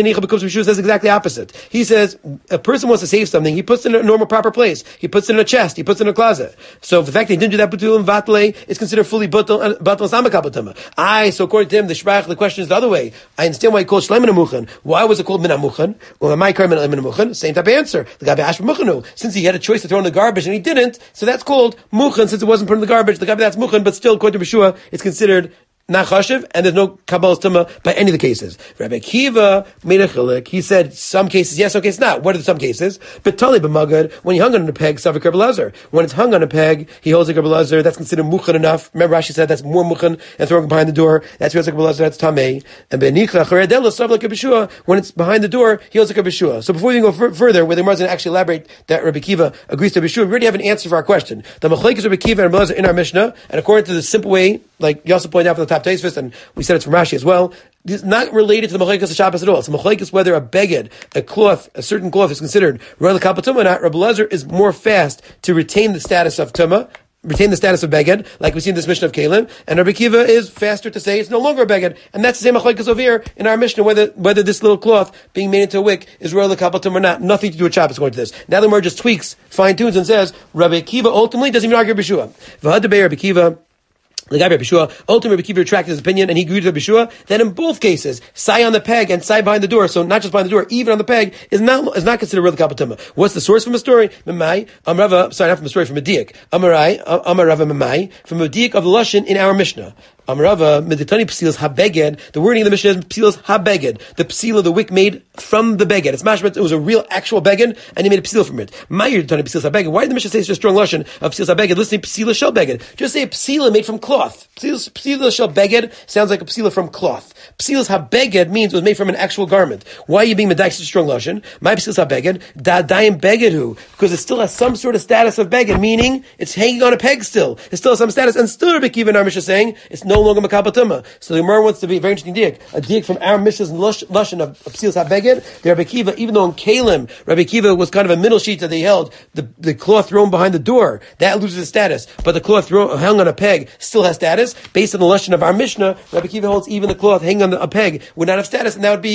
says exactly opposite. He says, a person wants to save something, he puts it in a normal proper place. He puts it in a chest, he puts it in a closet. So the fact that he didn't do that butul and vatle is considered fully batal, batal and not makabel tumah. I, so according to him, the shprach, the question is the other way. I understand why he called shleim minamuchan. Why was it called minamuchan? Well, my car minamuchan, same type of answer. The guy asked for muchanu. Since he had a choice to throw in the garbage and he didn't, so that's called muchan, since it wasn't put in the garbage. The guy that's muchan, but still, according to Beshua, it's considered not chashiv, and there's no kabbalas tumah by any of the cases. Rabbi Kiva made a chilik. He said some cases yes, some cases not. What are the some cases? But tali b'magad, when you hung on a peg, savik Rabbi Elazar. When it's hung on a peg, he holds like Rabbi Elazar. That's considered muchan enough. Remember, Rashi said that's more muchan, and throwing it behind the door. That's where it's like Rabbi Elazar. That's tamei. And benicha charedela sav like Rabbi Shua. When it's behind the door, he holds like Rabbi Shua. So before we go f- further, where the Gemara is going to actually elaborate that Rabbi Kiva agrees to Rabbi Shua, we already have an answer for our question. The machlekes Rabbi Kiva and Rabbi Elazar in our Mishnah, and according to the simple way, like you also pointed out from the top Tosfos, and we said it's from Rashi as well. It's not related to the machlekes of Shabbos at all. It's a machlekes whether a beged, a cloth, a certain cloth is considered royal kappa tumah or not. Rabbi Elazar is more fast to retain the status of tumah, retain the status of beged, like we see in this Mishnah of Kalim, and Rabbi Kiva is faster to say it's no longer a beged, and that's the same machlekes over here in our Mishnah, whether whether this little cloth being made into a wick is royal kappa tumah or not. Nothing to do with Shabbos according to this. Now the Gemara just tweaks, fine tunes, and says Rabbi Kiva ultimately doesn't even argue Rabbi Shua. V'hadabei Rabbi Kiva. The guy Rabbi Shua, ultimately Rabbi Kiva retracted his opinion and he agreed with Rabbi Shua. Then in both cases, sai on the peg and sai behind the door, so not just behind the door, even on the peg, is not is not considered royal kappa tumah. What's the source from the story? Memai, Amrava, sorry, not from the story, from a diak. Amarai, Amarava Memai, from a diak of the Lashon in our Mishnah. Amrava, Meditani Psilas Habeged, the wording of the Mishnah is Psilas Habeged, the Psila, the wick made from the beged. It's mashmat, it was a real actual beged, and he made a Psila from it. Mayir Tani Psilas Habeged. Why did the Mishnah say such a strong Lashon of Psilas Habeged? Listening Psila Shel Beged. Just say Psila made from cloth. Psila, psila Shel Beged sounds like a Psila from cloth. Psilas Habeged means it was made from an actual garment. Why are you being medayik such a strong Lashon? My Psilas Habeged, Da Dayim Begedhu, because it still has some sort of status of beged, meaning it's hanging on a peg still. It still has some status, and still Rabbi Kiva in our Mishnah saying it's no longer makabel tumah. So the Gemara wants to be a very interesting diak, a diak from our Mishnah's Lashon of Psilas Habeged. The Rabbi Kiva, even though in Kalim, Rabbi Kiva was kind of a middle sheet that they held, the, the cloth thrown behind the door, that loses its status, but the cloth thrown, hung on a peg still has status. Based on the Lashon of our Mishnah, Rabbi Kiva holds even the cloth hanging on a peg would not have status, and that would be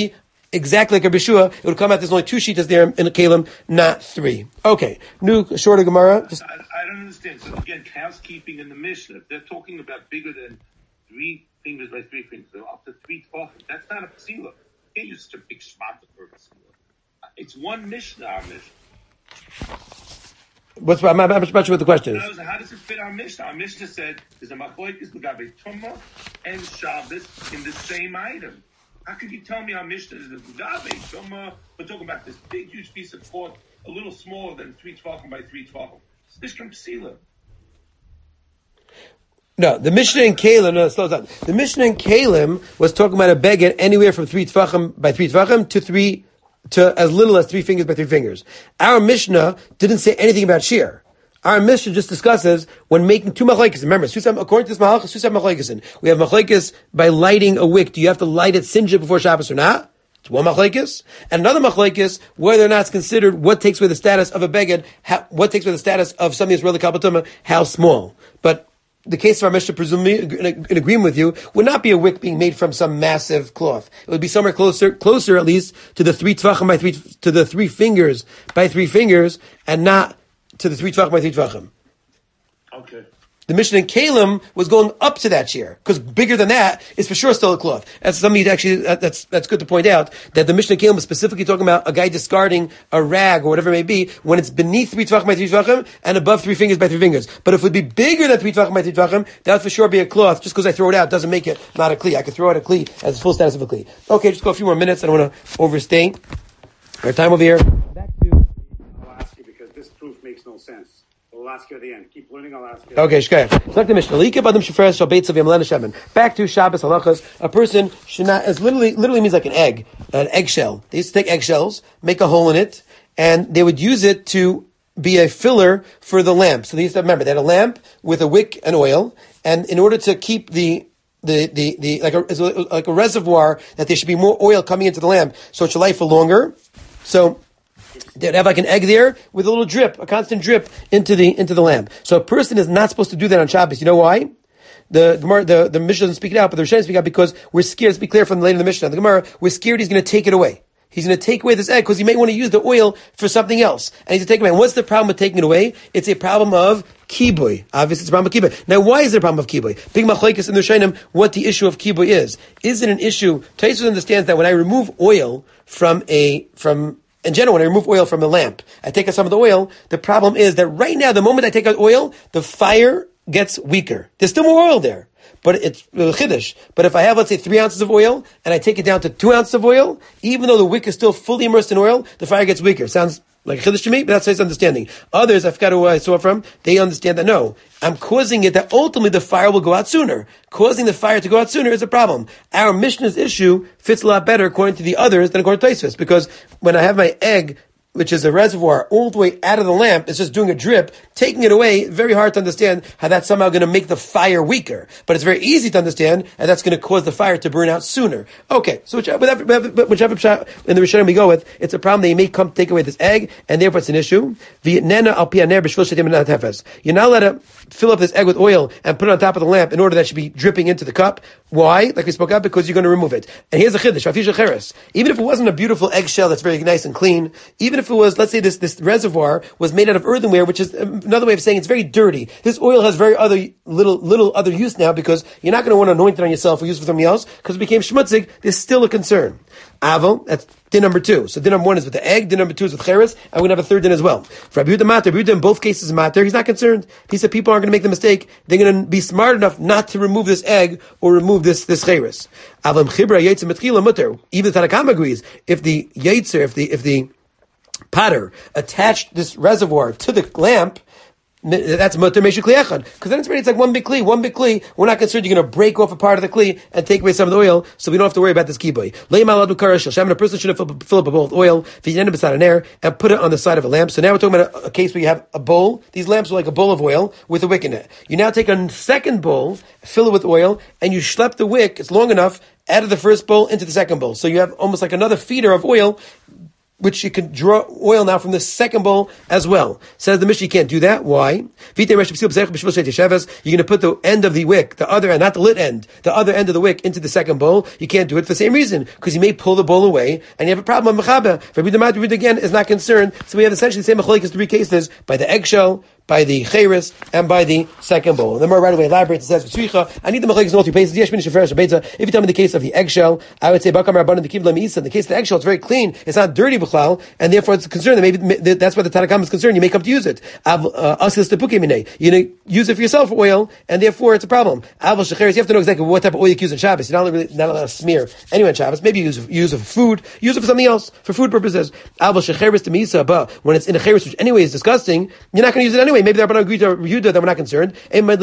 exactly like a Bishua, it would come out there's only two shitas there in the Kalim, not three. Okay, new shorter Gemara. Just, I, I don't understand. So again, housekeeping in the Mishnah, if they're talking about bigger than three fingers by three fingers, so up to three tefachim. That's not a psila. You can't use such a big shmata for a psila. It's one Mishnah, our Mishnah. What's I'm not much with the question is. How does it fit our Mishnah? Our Mishnah said there's a machlokes l'gabe Tumah and Shabbos in the same item. How could you tell me our Mishnah is l'gabe Tumah? We're talking about this big, huge piece of cloth, a little smaller than three tefachim by three tefachim. It's this from psila. No, the Mishnah in Kalim, no, slow down. The Mishnah in Kalim was talking about a beged anywhere from three tefachim by three tefachim to three, to as little as three fingers by three fingers. Our Mishnah didn't say anything about shear. Our Mishnah just discusses when making two machlekes. Remember, according to this machlekes, two machlekes. We have machlekes by lighting a wick. Do you have to light it singe it before Shabbos or not? It's one machlekes. And another machlekes, whether or not it's considered what takes away the status of a beged, how, what takes away the status of something that's really kabatuma, how small. But the case of our Mishnah, presumably, in, in agreement with you, would not be a wick being made from some massive cloth. It would be somewhere closer, closer at least, to the three tvachim by three, to the three fingers by three fingers, and not to the three tvachim by three tvachim. Okay. The Mishnah in Kalim was going up to that shear, because bigger than that is for sure still a cloth. That's something actually, that's, that's good to point out, that the Mishnah in Kalim was specifically talking about a guy discarding a rag or whatever it may be, when it's beneath three tvachim by three tvachim, and above three fingers by three fingers. But if it would be bigger than three tvachim by three tvachim, that would for sure be a cloth. Just because I throw it out doesn't make it not a kli. I could throw out a kli as the full status of a kli. Okay, just go a few more minutes. I don't want to overstay our time over here. Back to, I'll ask you because this proof makes no sense. We'll ask you at the end. Keep learning, I'll ask you. Okay, shkaya. Like the Mishnah. Back to Shabbos halachas. A person should not, it's literally, literally means like an egg, an eggshell. They used to take eggshells, make a hole in it, and they would use it to be a filler for the lamp. So they used to, remember, they had a lamp with a wick and oil, and in order to keep the The, the, the, like a, like a reservoir, that there should be more oil coming into the lamp, so it should light for longer. So, they'd have like an egg there with a little drip, a constant drip into the, into the lamp. So a person is not supposed to do that on Shabbos. You know why? The Gemara, the, the Mishnah doesn't speak it out, but the Rishonim speak out because we're scared. Let's be clear from the later in the Mishnah. The Gemara, we're scared he's going to take it away. He's going to take away this egg because he may want to use the oil for something else. And he's going to take it away. And what's the problem with taking it away? It's a problem of kibui. Obviously, it's a problem of kibui. Now, why is it a problem of kibui? Big machlekes in the Rishonim, what the issue of kibui is. Is it an issue? Tosfos understands that when I remove oil from a, from, in general, when I remove oil from a lamp, I take out some of the oil. The problem is that right now, the moment I take out oil, the fire gets weaker. There's still more oil there. But it's uh, chiddush. But if I have, let's say, three ounces of oil, and I take it down to two ounces of oil, even though the wick is still fully immersed in oil, the fire gets weaker. Sounds like chiddush to me, but that's his understanding. Others, I forgot who I saw from, they understand that no, I'm causing it that ultimately the fire will go out sooner. Causing the fire to go out sooner is a problem. Our Mishnah's issue fits a lot better according to the others than according to Tosfos, because when I have my egg, which is a reservoir, all the way out of the lamp, it's just doing a drip, taking it away, very hard to understand how that's somehow going to make the fire weaker. But it's very easy to understand, and that's going to cause the fire to burn out sooner. Okay, so whichever, whichever shot in the Rishonim we go with, it's a problem that you may come take away this egg, and therefore it's an issue. You're not allowed to fill up this egg with oil and put it on top of the lamp in order that it should be dripping into the cup. Why? Like we spoke about, because you're going to remove it. And here's a chiddush. Even if it wasn't a beautiful eggshell that's very nice and clean, even if it was, let's say this, this reservoir was made out of earthenware, which is another way of saying it's very dirty. This oil has very other, little, little other use now, because you're not going to want to anoint it on yourself or use it for something else, because it became schmutzig. There's still a concern. Avo, that's din number two. So din number one is with the egg, din number two is with cheres, and we're going to have a third din as well. For Rabbi Yehuda Mater, Rabbi Yehuda in both cases is Mater, he's not concerned. He said people aren't going to make the mistake. They're going to be smart enough not to remove this egg or remove this, this cheres. Avam chibra yetzer metchila muter. Even the Tanna Kamma agrees. If the yetzer, if the, if the potter attached this reservoir to the lamp, that's mutter meishu kli echad, because then it's ready. It's like one big kli, one big kli. We're not concerned you're going to break off a part of the kli and take away some of the oil, so we don't have to worry about this kibui. A person should fill, fill up a bowl with oil, and put it on the side of a lamp. So now we're talking about a, a case where you have a bowl. These lamps are like a bowl of oil with a wick in it. You now take a second bowl, fill it with oil, and you schlep the wick. It's long enough out of the first bowl into the second bowl. So you have almost like another feeder of oil which you can draw oil now from the second bowl as well. Says the Mishnah, you can't do that. Why? You're going to put the end of the wick, the other end, not the lit end, the other end of the wick into the second bowl. You can't do it for the same reason, because you may pull the bowl away, and you have a problem on Mechaba. Rabbi Damad again is not concerned, so we have essentially the same machlokes three cases, by the eggshell, by the cheres, and by the second bowl. And the more right away elaborates and says, I need the machlokes in all three places. If you tell me the case of the eggshell, I would say, Bakam Rabbanan the Kibla Misa. In the case of the eggshell, it's very clean, it's not dirty b'chlal, and therefore it's concerned that maybe that's why the Tanakam is concerned. You may come to use it. You know, use it for yourself for oil, and therefore it's a problem. You have to know exactly what type of oil you use on Shabbos. You're not, really, not allowed to smear anyway on Shabbos. Maybe you use, use it for food, use it for something else, for food purposes. But when it's in a cheres, which anyway is disgusting, you're not going to use it anyway. Maybe the Rabbanan agreed to Yehuda that we're not concerned.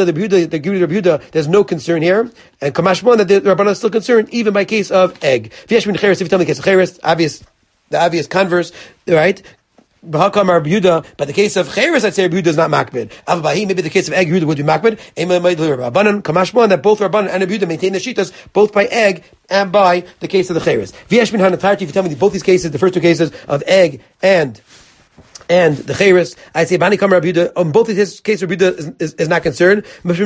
The there's no concern here. And Kamashmon that the Rabbanan is still concerned, even by case of egg. If you tell me the case of cheres, obvious, the obvious converse, right? By the case of cheres, I'd say Rabbi Yehuda is not makbid. Maybe the case of egg, Yehuda would be makbid. Kamashmon that both Rabbanan and Rabbi Yehuda maintain the shitas both by egg and by the case of the cheres. If you tell me both these cases, the first two cases of egg and and the cheres, I'd say Bani Kam Rabbi Yehuda, on both these cases Rabbi Yehuda is, is, is not concerned,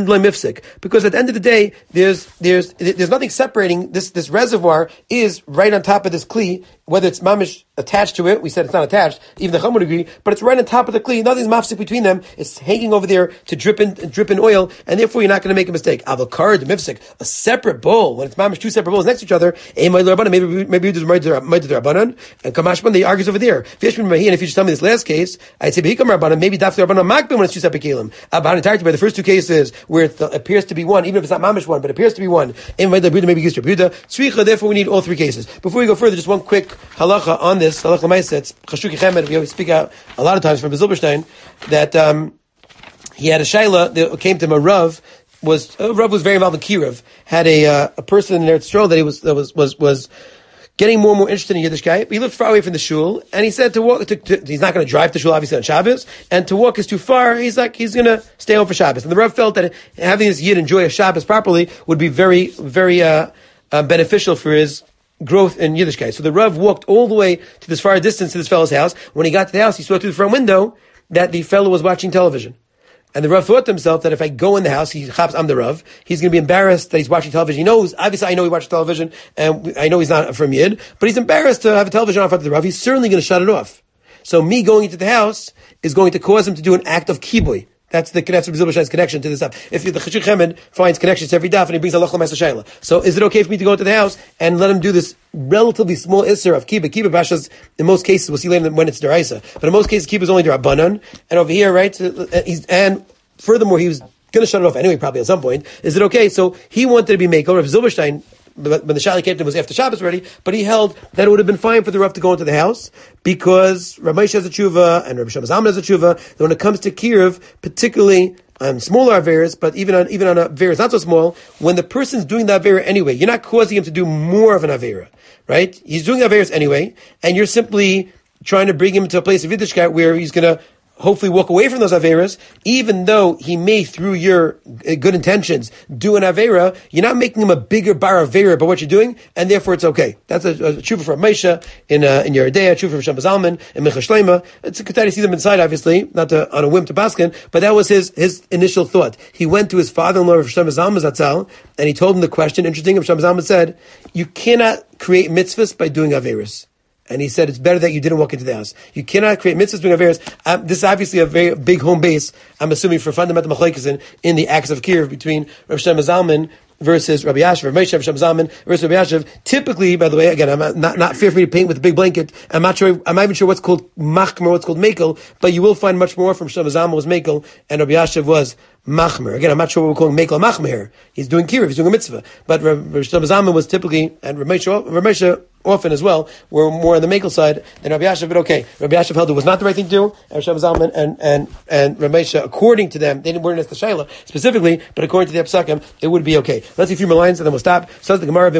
because at the end of the day, there's there's there's nothing separating this this reservoir is right on top of this kli, whether it's mamish attached to it. We said it's not attached, even the Chum would agree, but it's right on top of the kli. Nothing's mafsik between them. It's hanging over there to drip in drip in oil, and therefore you're not going to make a mistake. Avokar the mifsik, a separate bowl when it's mamish two separate bowls next to each other. Maybe maybe there's might the Rabbanan and Kamashman. They argues over there. And if you just tell me this last case, I'd say B'hikam Rabbanan, maybe Daf Rabbanan Makbim when it's two separate kelim. Abban entirety by the first two cases where it appears to be one, even if it's not mamish one, but it appears to be one. Maybe use Rabbuda. Tzricha. Therefore, we need all three cases. Before we go further, just one quick halacha on this. Halacha l'maaseh. It's Chashuki Chemed. We always speak out a lot of times from Zilberstein that um, he had a shaila that came to him. A Rav was a Rav was very involved in Kiruv. Had a uh, a person in there at Stroll that he was that was was was. getting more and more interested in Yiddishkeit. He lived far away from the shul, and he said to walk. To, to, he's not going to drive to shul, obviously on Shabbos, and to walk is too far. He's like he's going to stay home for Shabbos. And the Rav felt that having his Yid enjoy a Shabbos properly would be very, very uh, uh, beneficial for his growth in Yiddishkeit. So the Rav walked all the way to this far distance to this fellow's house. When he got to the house, he saw through the front window that the fellow was watching television. And the Rav thought to himself that if I go in the house, he chaps, I'm the Rav, he's going to be embarrassed that he's watching television. He knows, obviously I know he watches television, and I know he's not from Yid, but he's embarrassed to have a television on in front of the Rav. He's certainly going to shut it off. So me going into the house is going to cause him to do an act of kibui. That's the that's Rabbi Zilberstein's connection to this stuff. If the Chashuk Chemed finds connections to every daf and he brings a lachol ma'aser shayla. So is it okay for me to go into the house and let him do this relatively small isser of kibbutz? Kibbutz bashas, in most cases, we'll see later when it's deraisa. But in most cases, kibbutz is only derabanan. And over here, right, he's, and furthermore, he was going to shut it off anyway, probably at some point. Is it okay? So he wanted to be makel. Rabbi Zilberstein, when the Shali came to him, was after Shabbos already, but he held that it would have been fine for the Rav to go into the house, because Rabbi Moshe has a tshuva, and Rabbi Shlomo Zalman has a tshuva, that when it comes to Kiruv, particularly on smaller averas, but even on even on averas not so small, when the person's doing the avera anyway, you're not causing him to do more of an avera, right? He's doing the averas anyway, and you're simply trying to bring him to a place of Yiddishkeit where he's going to hopefully walk away from those averas, even though he may, through your good intentions, do an avera. You're not making him a bigger bar avera by what you're doing, and therefore it's okay. That's a, a tshuva from Moshe in uh, in Yeridea, tshuva from Shlomo Zalman and Micha Shleima. It's a good time to see them inside, obviously, not to, on a whim to Baskin, but that was his his initial thought. He went to his father-in-law, Shlomo Zalman Zatzal, and he told him the question. Interesting, Shlomo Zalman said, "You cannot create mitzvahs by doing averas." And he said, it's better that you didn't walk into the house. You cannot create mitzvahs doing averas. Um, this is obviously a very big home base, I'm assuming, for fundamental machlokes in, in the acts of Kiruv between Rav Shlomo Zalman versus Rabbi Yashiv, Rav Moshe, Rav Shlomo Zalman versus Rabbi Yashiv. Typically, by the way, again, I'm not, not fear for me to paint with a big blanket. I'm not sure, I'm not even sure what's called machmer, what's called mekel, but you will find much more from Shlomo Zalman was mekel, and Rabbi Yashiv was machmer. Again, I'm not sure what we're calling mekel machmer here. He's doing Kiruv, he's doing a mitzvah. But Rav Shlomo Zalman was typically, and Rav Moshe, Rav Moshe often as well, were more on the mekel side than Rabbi Yashiv, but okay. Rabbi Yashiv held it was not the right thing to do, and Shlomo Zalman and, and, and Rav Moshe, according to them, they didn't word it as the Shaila specifically, but according to the Epsakim, it would be okay. Let's see a few more lines and then we'll stop. So the Gemara,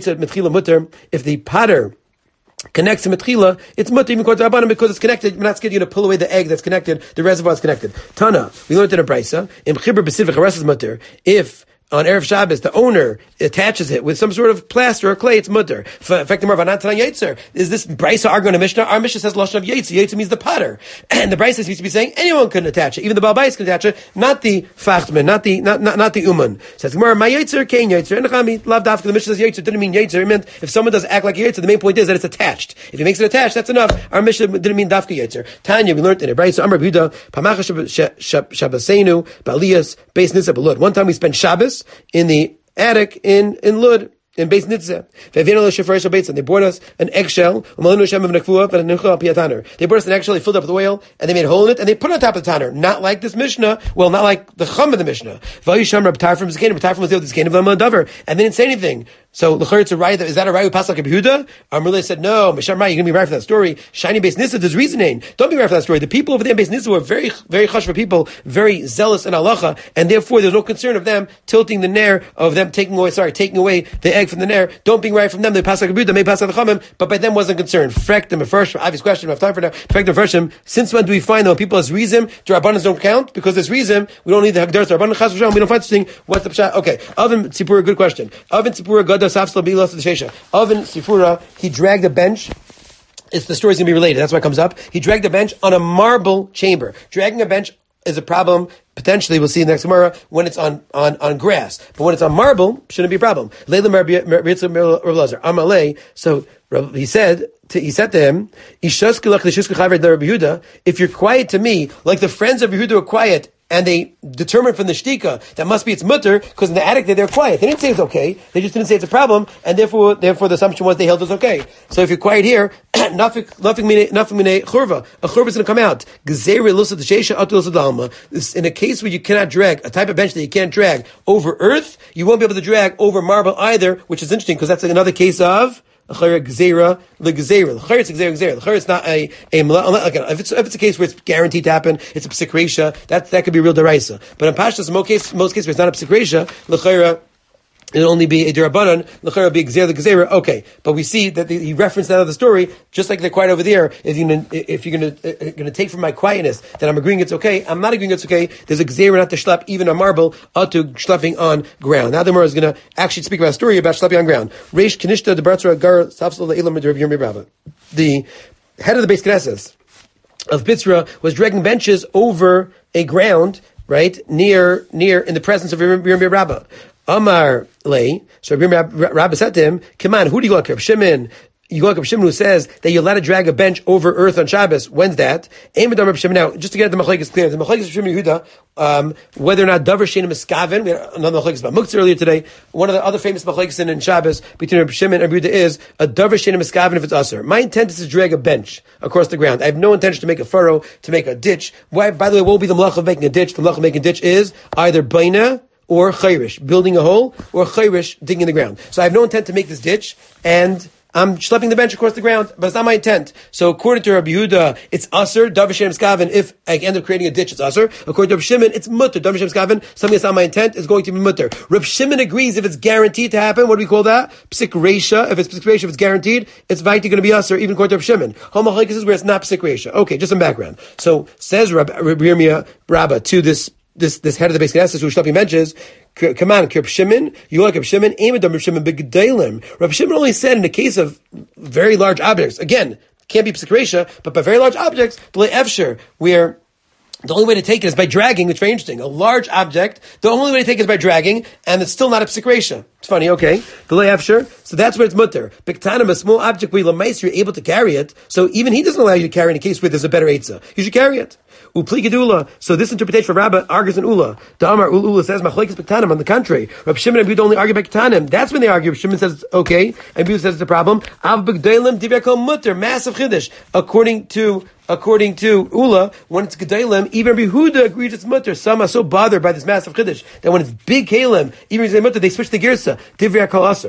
if the potter connects to Metchila, it's mutter even according to Rabbanan because it's connected. You're not scared you're going to pull away the egg that's connected, the reservoir is connected. Tana, we learned in a Brisa, in Chibur B'Sidvich Haras is mutter, if on Erev Shabbos, the owner attaches it with some sort of plaster or clay, it's mutter. Is this Brisa arguing a Mishnah? Our Mishnah says Lashon of Yetzer. Yetzer means the potter. And the Brisa seems to be saying anyone can attach it. Even the Baal Bayis can attach it, not the Fachtman, not the, not, not, not the Uman. Says Gemara, my Yetzer, Kain Yetzer. And Chami, Lav Dafka, the Mishnah says Yetzer, didn't mean Yetzer. It meant if someone does act like a Yetzer, the main point is that it's attached. If he makes it attached, that's enough. Our Mishnah didn't mean Dafka Yetzer. Tanya, we learned in a Brisa, Amar B'Yehuda, Pamacha Shabbosenu, Ba'aliyas, Beis Nitzah, B'Lud. One time we spent Shabbos in the attic in, in Lud, in Beis Nitzah. They brought us an eggshell. They brought us an eggshell, they filled up with oil, and they made a hole in it, and they put it on top of the tanner. Not like this Mishnah, well, not like the Chum of the Mishnah. And they didn't say anything. So, it's a right, is that a right with Pasal Yehuda? Amrullah said, no, Mishar Mai, you're going to be right for that story. Shiny Beis Nissa, there's reasoning. Don't be right for that story. The people over there in Beis Nissa were very, very chashva people, very zealous in halacha, and therefore there's no concern of them tilting the nair, of them taking away, sorry, taking away the egg from the nair. Don't be right from them. They Pasal Yehuda, may Pasal Chachamim, but by them wasn't concerned. Frek them first, obvious question, we have time for now. Frek them first, since when do we find that when people has reason, the Rabbanos don't count? Because there's reason, we don't need the Hagdaras, the Rabbanos Chas V'Shalom, we don't find such thing. What's the pshat? Okay. Oven Tzipura, good question. Oven Tzipura, Gadas Hafsal Bilas, Oven Sifura, he dragged a bench. It's the story's gonna be related. That's why it comes up. He dragged a bench on a marble chamber. Dragging a bench is a problem. Potentially, we'll see in the next Gemara when it's on, on, on grass. But when it's on marble, shouldn't be a problem. So he said, to, he said to him, if you're quiet to me, like the friends of Yehuda are quiet, and they determined from the shtika that must be it's mutter, because in the attic they, they're quiet. They didn't say it's okay. They just didn't say it's a problem, and therefore, therefore the assumption was they held it's okay. So if you're quiet here, nothing, nothing mine, nothing mine churva. A churva is going to come out. In a case where you cannot drag, a type of bench that you can't drag over earth, you won't be able to drag over marble either, which is interesting, because that's another case of It's not a, a if it's if it's a case where it's guaranteed to happen, it's a psik reisha, that that could be real deraisa. But in Pashtus, in most cases, most cases where it's not a psik reisha, l'chayra, it'll only be a derabanan, l'chayra be gzeir the gzeira. Okay, but we see that the, he referenced that other story, just like they're quiet over there. If you're gonna, if you're gonna, uh, gonna take from my quietness that I'm agreeing it's okay, I'm not agreeing it's okay. There's a gzeira not to schlep even on marble, to schlepping on ground. Now the Gemara is gonna actually speak about a story about schlepping on ground. Reish Kanishta de Baratzra Gar Safsel Le'ilam Rav Yirmi Rabba. The head of the Beis Knesset of Bitzra was dragging benches over a ground, right, near, near, in the presence of Yirmi Rabba. Amar lay, so Rabbi said to him, come on, who do you go to? Shimon. You go to Shimon who says that you're allowed to drag a bench over earth on Shabbos. When's that? Now, just to get the machlekes clear, the machlekes of Shimon Yehuda, um, whether or not davar shein miskaven, we had another machlekes about muktzah earlier today. One of the other famous machlekes in, in Shabbos between Rabbi Shimon and Rabbi Yehuda is a davar shein miskaven if it's usher. My intent is to drag a bench across the ground. I have no intention to make a furrow, to make a ditch. Why? By the way, what will be the malach of making a ditch? The malach of making a ditch is either baina or chayrish, building a hole, or chayrish, digging in the ground. So I have no intent to make this ditch, and I'm schlepping the bench across the ground, but it's not my intent. So according to Rabbi Yehuda, it's usher, davar shein miskaven, if I end up creating a ditch, it's usher. According to Rabbi Shimon, it's mutter, davar shein miskaven, something that's not my intent is going to be mutter. Rabbi Shimon agrees if it's guaranteed to happen, what do we call that? Psik reisha, if it's psik reisha, if it's guaranteed, it's vaiti going to be usher, even according to Rabbi Shimon. Homachlekes is where it's not psik reisha. Okay, just some background. So, says Rabbi Yirmiyah Rabba to this This this head of the Beis Knesset who's schlepping benches, come on, Reb Shimon, you like Reb Shimon, Amadam Reb Shimon b'gedalim. Reb Shimon only said in the case of very large objects, again, can't be psik reisha, but by very large objects, b'lei efsher, where the only way to take it is by dragging, which is very interesting. A large object, the only way to take it is by dragging, and it's still not a psik reisha. It's funny, okay. B'lei efsher, so that's where it's mutter. B'ktanim, a small object where l'mais, you're able to carry it, so even he doesn't allow you to carry in a case where there's a better eitzah. You should carry it. Upli gedula. So this interpretation of Rabbah argues in Ula. Da'amar Ula says machlekes b'ktanim. On the contrary, Rab Shimon and Yehuda only argue b'ktanim. That's when they argue. Rab Shimon says it's okay, and Yehuda says it's a problem. Av b'gedalim divrei kol mutter. Massive chiddush. According to according to Ula, when it's gedalim, even Yehuda agrees it's mutter. Some are so bothered by this massive chiddush that when it's big kalim, even if it's mutter, they switch the girsa divrei kol aser.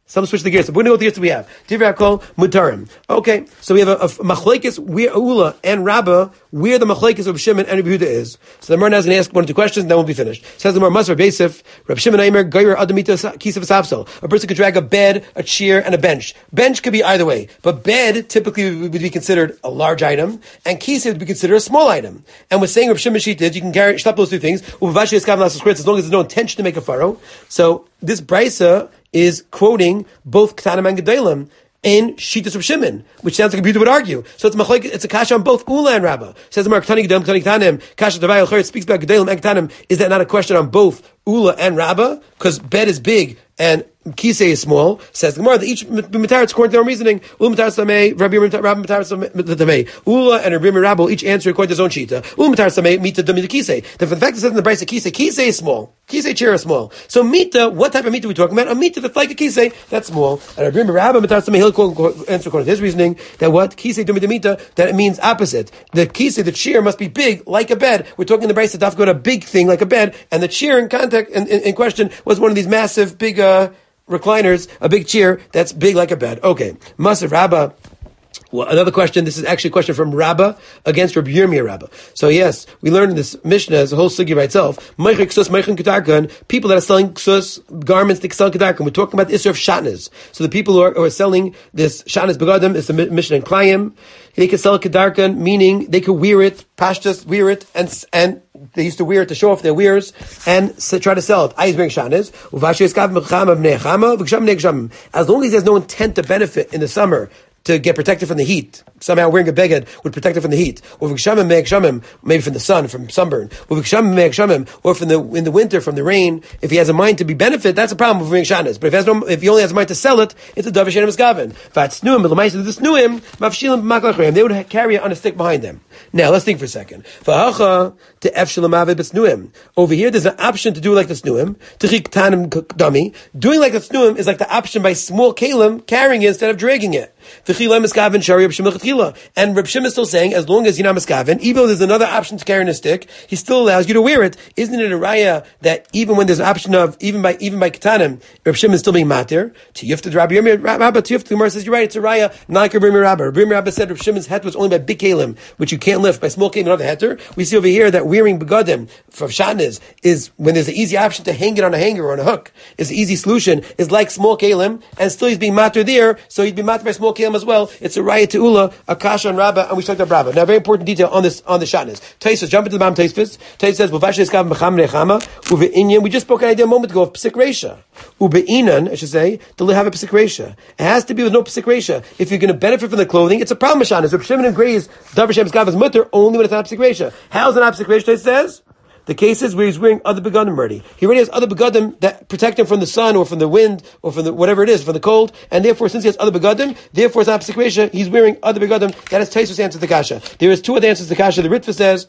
Some switch the gears. So we're going to go with the gears that we have. Divrei Hakol Mutarim. Okay, so we have a, a machlekes where Ula and Rabba, where the machlekes of Shimon and Rabbi Yehuda is. So the Gemara now is going to ask one or two questions, and then we'll be finished. Says the Gemara, Masar Beisif, Rabbi Shimon Aimer, Goyer Adamita Kisaf Sapsel. A person could drag a bed, a chair, and a bench. Bench could be either way, but bed typically would be considered a large item, and Kisaf would be considered a small item. And we're saying Rabbi Shimon Shita is you can carry, stop those two things, as long as there's no intention to make a furrow. So this Brisa is quoting both Ketanim and Gedalim in Shitas of Shimon, which sounds like a computer would argue. So it's machlek, it's a kasha on both Ula and Rabba. Says the Mark Ketani Gedalim, Ketani Ketanim, kasha Tavai Al speaks about Gedalim and Ketanim. Is that not a question on both Ula and Rabba? Because bed is big and Kisei is small. Says the Gemara that each Mataritz according to their own reasoning. Ula Mataritz Tamei, Rabbi Rabbi Mataritz Tamei. Ula and Rabbi Rabbi each answer according to his own shita. Ula Mataritz Tamei, Mita Dami the Kisei. Then for the fact that it says in the Brisa Kisei, Kisei is small. Kisei chair is small. So Mita, what type of Mita are we talking about? A Mita that's like a Kisei, that's small. And Rabbi Rabbi Mataritz Tamei, he'll answer according to his reasoning that what Kisei Dami the Mita, that it means opposite. The Kisei, the chair must be big like a bed. We're talking in the Brisa Daf got a big thing like a bed, and the chair in contact in, in, in question was one of these massive big uh recliners, a big chair that's big like a bed. Okay. Masav Rabba. Well, another question. This is actually a question from Rabba against Rabbi Yirmiyah Rabba. So yes, we learned in this Mishnah as a whole sugi by itself. People that are selling ksus garments, they sell kedarkan. We're talking about the issue of shatnez. So the people who are, who are selling this shatnez begadim is the Mishnah in Klayim. They could sell kedarkan, meaning they could wear it, pashtas, wear it, and and they used to wear it to show off their wears and try to sell it. I is wearing shatnez. As long as there's no intent to benefit in the summer, to get protected from the heat. Somehow wearing a beged would protect it from the heat. Or maybe from the sun, from sunburn. Or from the in the winter, from the rain. If he has a mind to be benefit, that's a problem with wearing shanas. But if he, has no, if he only has a mind to sell it, it's a davar she'ein miskaven. They would carry it on a stick behind them. Now, let's think for a second. Over here, there's an option to do like the snuim. Doing like the snuim is like the option by small kalim carrying it instead of dragging it. And Reb Shimon is still saying, as long as you're not miskaven, even though there's another option to carry in a stick, he still allows you to wear it. Isn't it a raya that even when there's an option of, even by even by ketanim, Reb Shimon is still being matir? To Yifta Rabbi Yirmiyah Rabba, to Yifta the Gemara says, you're right, it's a raya, not like Rabbi Yirmiyah Rabba. Rabbi Yirmiyah Rabba said Reb Shimon's het was only by big kalim, which you can't lift. By small kalim, not the heter. We see over here that wearing begadim for shatnez is, when there's an easy option to hang it on a hanger or on a hook, is an easy solution, is like small kalim, and still he's being matir there, so he'd be matir by small kalim as well. It's a raya to Ula, a kasha on Rabba, and we talked about Rabba. Now, very important detail on this on the shatnez. Taisus, jump into the bottom Taisvis. Taisus says, we just spoke an idea a moment ago of psik reisha. Ubeinan, I should say, to have a psik reisha. It has to be with no psik reisha. If you're going to benefit from the clothing, it's a problem with shatnez. Reb Shimon agrees, davar she'ein miskaven is mutter only when it's not psik reisha. How's it not psik reisha? It says the cases where he's wearing other begadim already. He already has other begadim that protect him from the sun or from the wind or from the, whatever it is, from the cold, and therefore, since he has other begadim, therefore it's not psik reisha, he's wearing other begadim. That is Taisus answer to the kasha. There is two other answers to the kasha. The Ritva says,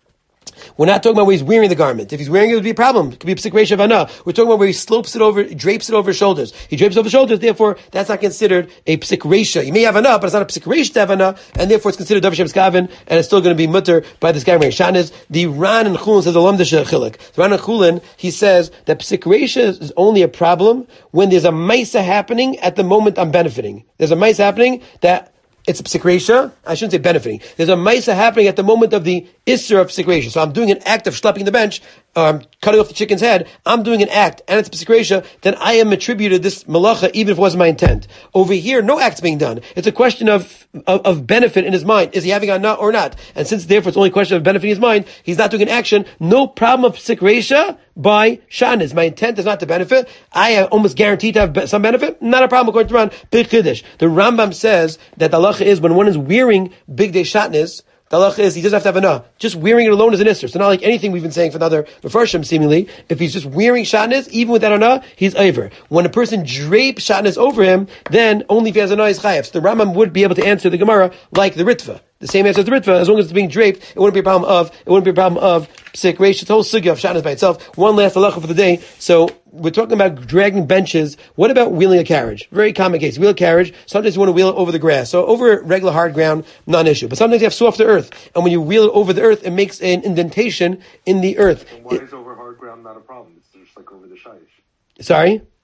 we're not talking about where he's wearing the garment. If he's wearing it, it would be a problem. It could be a psik reisha of ana. We're talking about where he slopes it over, drapes it over his shoulders. He drapes it over his shoulders, therefore, that's not considered a psik reisha. You may have ana, but it's not a psik reisha to have ana, and therefore it's considered davar she'ein miskaven, and it's still going to be mutter by this guy wearing shatnez. The Ran and Chulin says a lamdash chilik. The Ran and Chulin, he says that psik reisha is only a problem when there's a maisa happening at the moment I'm benefiting. There's a maisa happening that it's a psik reisha. I shouldn't say benefiting. There's a maisa happening at the moment of the isser of psik reisha. So I'm doing an act of schlepping the bench, um, cutting off the chicken's head. I'm doing an act, and it's psik reisha. Then I am attributed this malacha, even if it wasn't my intent. Over here, no act's being done. It's a question of, of, of benefit in his mind. Is he having a nut or not? And since therefore it's only a question of benefit in his mind, he's not doing an action. No problem of psik reisha by shatnez. My intent is not to benefit. I am almost guaranteed to have some benefit. Not a problem according to Ran. Big Kiddush. The Rambam says that the halacha is when one is wearing big day shatnez, the halacha is he doesn't have to have a nah. Just wearing it alone is an isser. So not like anything we've been saying for the other Mefarshim seemingly. If he's just wearing shatnez, even without a nah, he's over. When a person drapes shatnez over him, then only if he has a nah is chayav. So the Rambam would be able to answer the Gemara like the Ritva. The same answer as the Ritva, as long as it's being draped, it wouldn't be a problem of, it wouldn't be a problem of psik reisha. It's the whole sugya of shatnez by itself. One last halacha for the day. So, we're talking about dragging benches. What about wheeling a carriage? Very common case. Wheel a carriage. Sometimes you want to wheel it over the grass. So over regular hard ground, non-issue. But sometimes you have softer earth. And when you wheel it over the earth, it makes an indentation in the earth. Why it, is over hard ground not a problem? It's just like over the shaish. Sorry? It's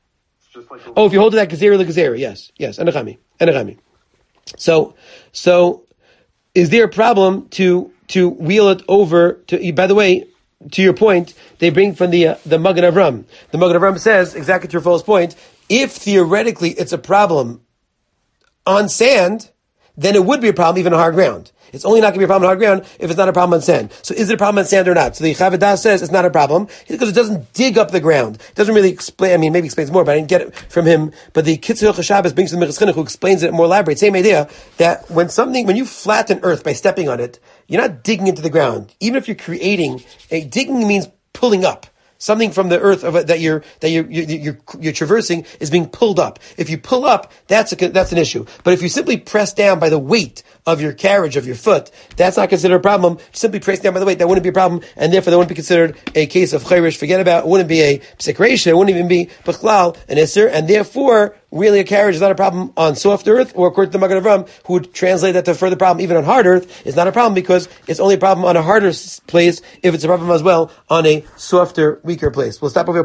just like a Oh, if you hold it that Gezerah the Gezerah, yes, yes, Enechami, Enechami. So, so, is there a problem to, to wheel it over to, by the way, to your point, they bring from the, uh, the Magen Avram. The Magen Avram says, exactly to your false point, if theoretically it's a problem on sand, then it would be a problem even on hard ground. It's only not going to be a problem on hard ground if it's not a problem on sand. So is it a problem on sand or not? So the Chavadah says it's not a problem because it doesn't dig up the ground. It doesn't really explain, I mean, maybe explains more, but I didn't get it from him. But the Kitzur Hilchos Shabbos brings to the Minchas Chinuch who explains it more elaborate. Same idea that when something, when you flatten earth by stepping on it, you're not digging into the ground. Even if you're creating, a digging means pulling up. Something from the earth of it that you're that you're, you're you're you're traversing is being pulled up. If you pull up, that's a, that's an issue. But if you simply press down by the weight of your carriage of your foot, that's not considered a problem. Simply press down by the weight, that wouldn't be a problem, and therefore that wouldn't be considered a case of chayrish. Forget about it. It wouldn't be a psikration. It wouldn't even be bichlal an isser, and therefore really a carriage is not a problem on soft earth, or according to the Magen Avram, who would translate that to a further problem even on hard earth, is not a problem because it's only a problem on a harder place if it's a problem as well on a softer, weaker place. We'll stop over here.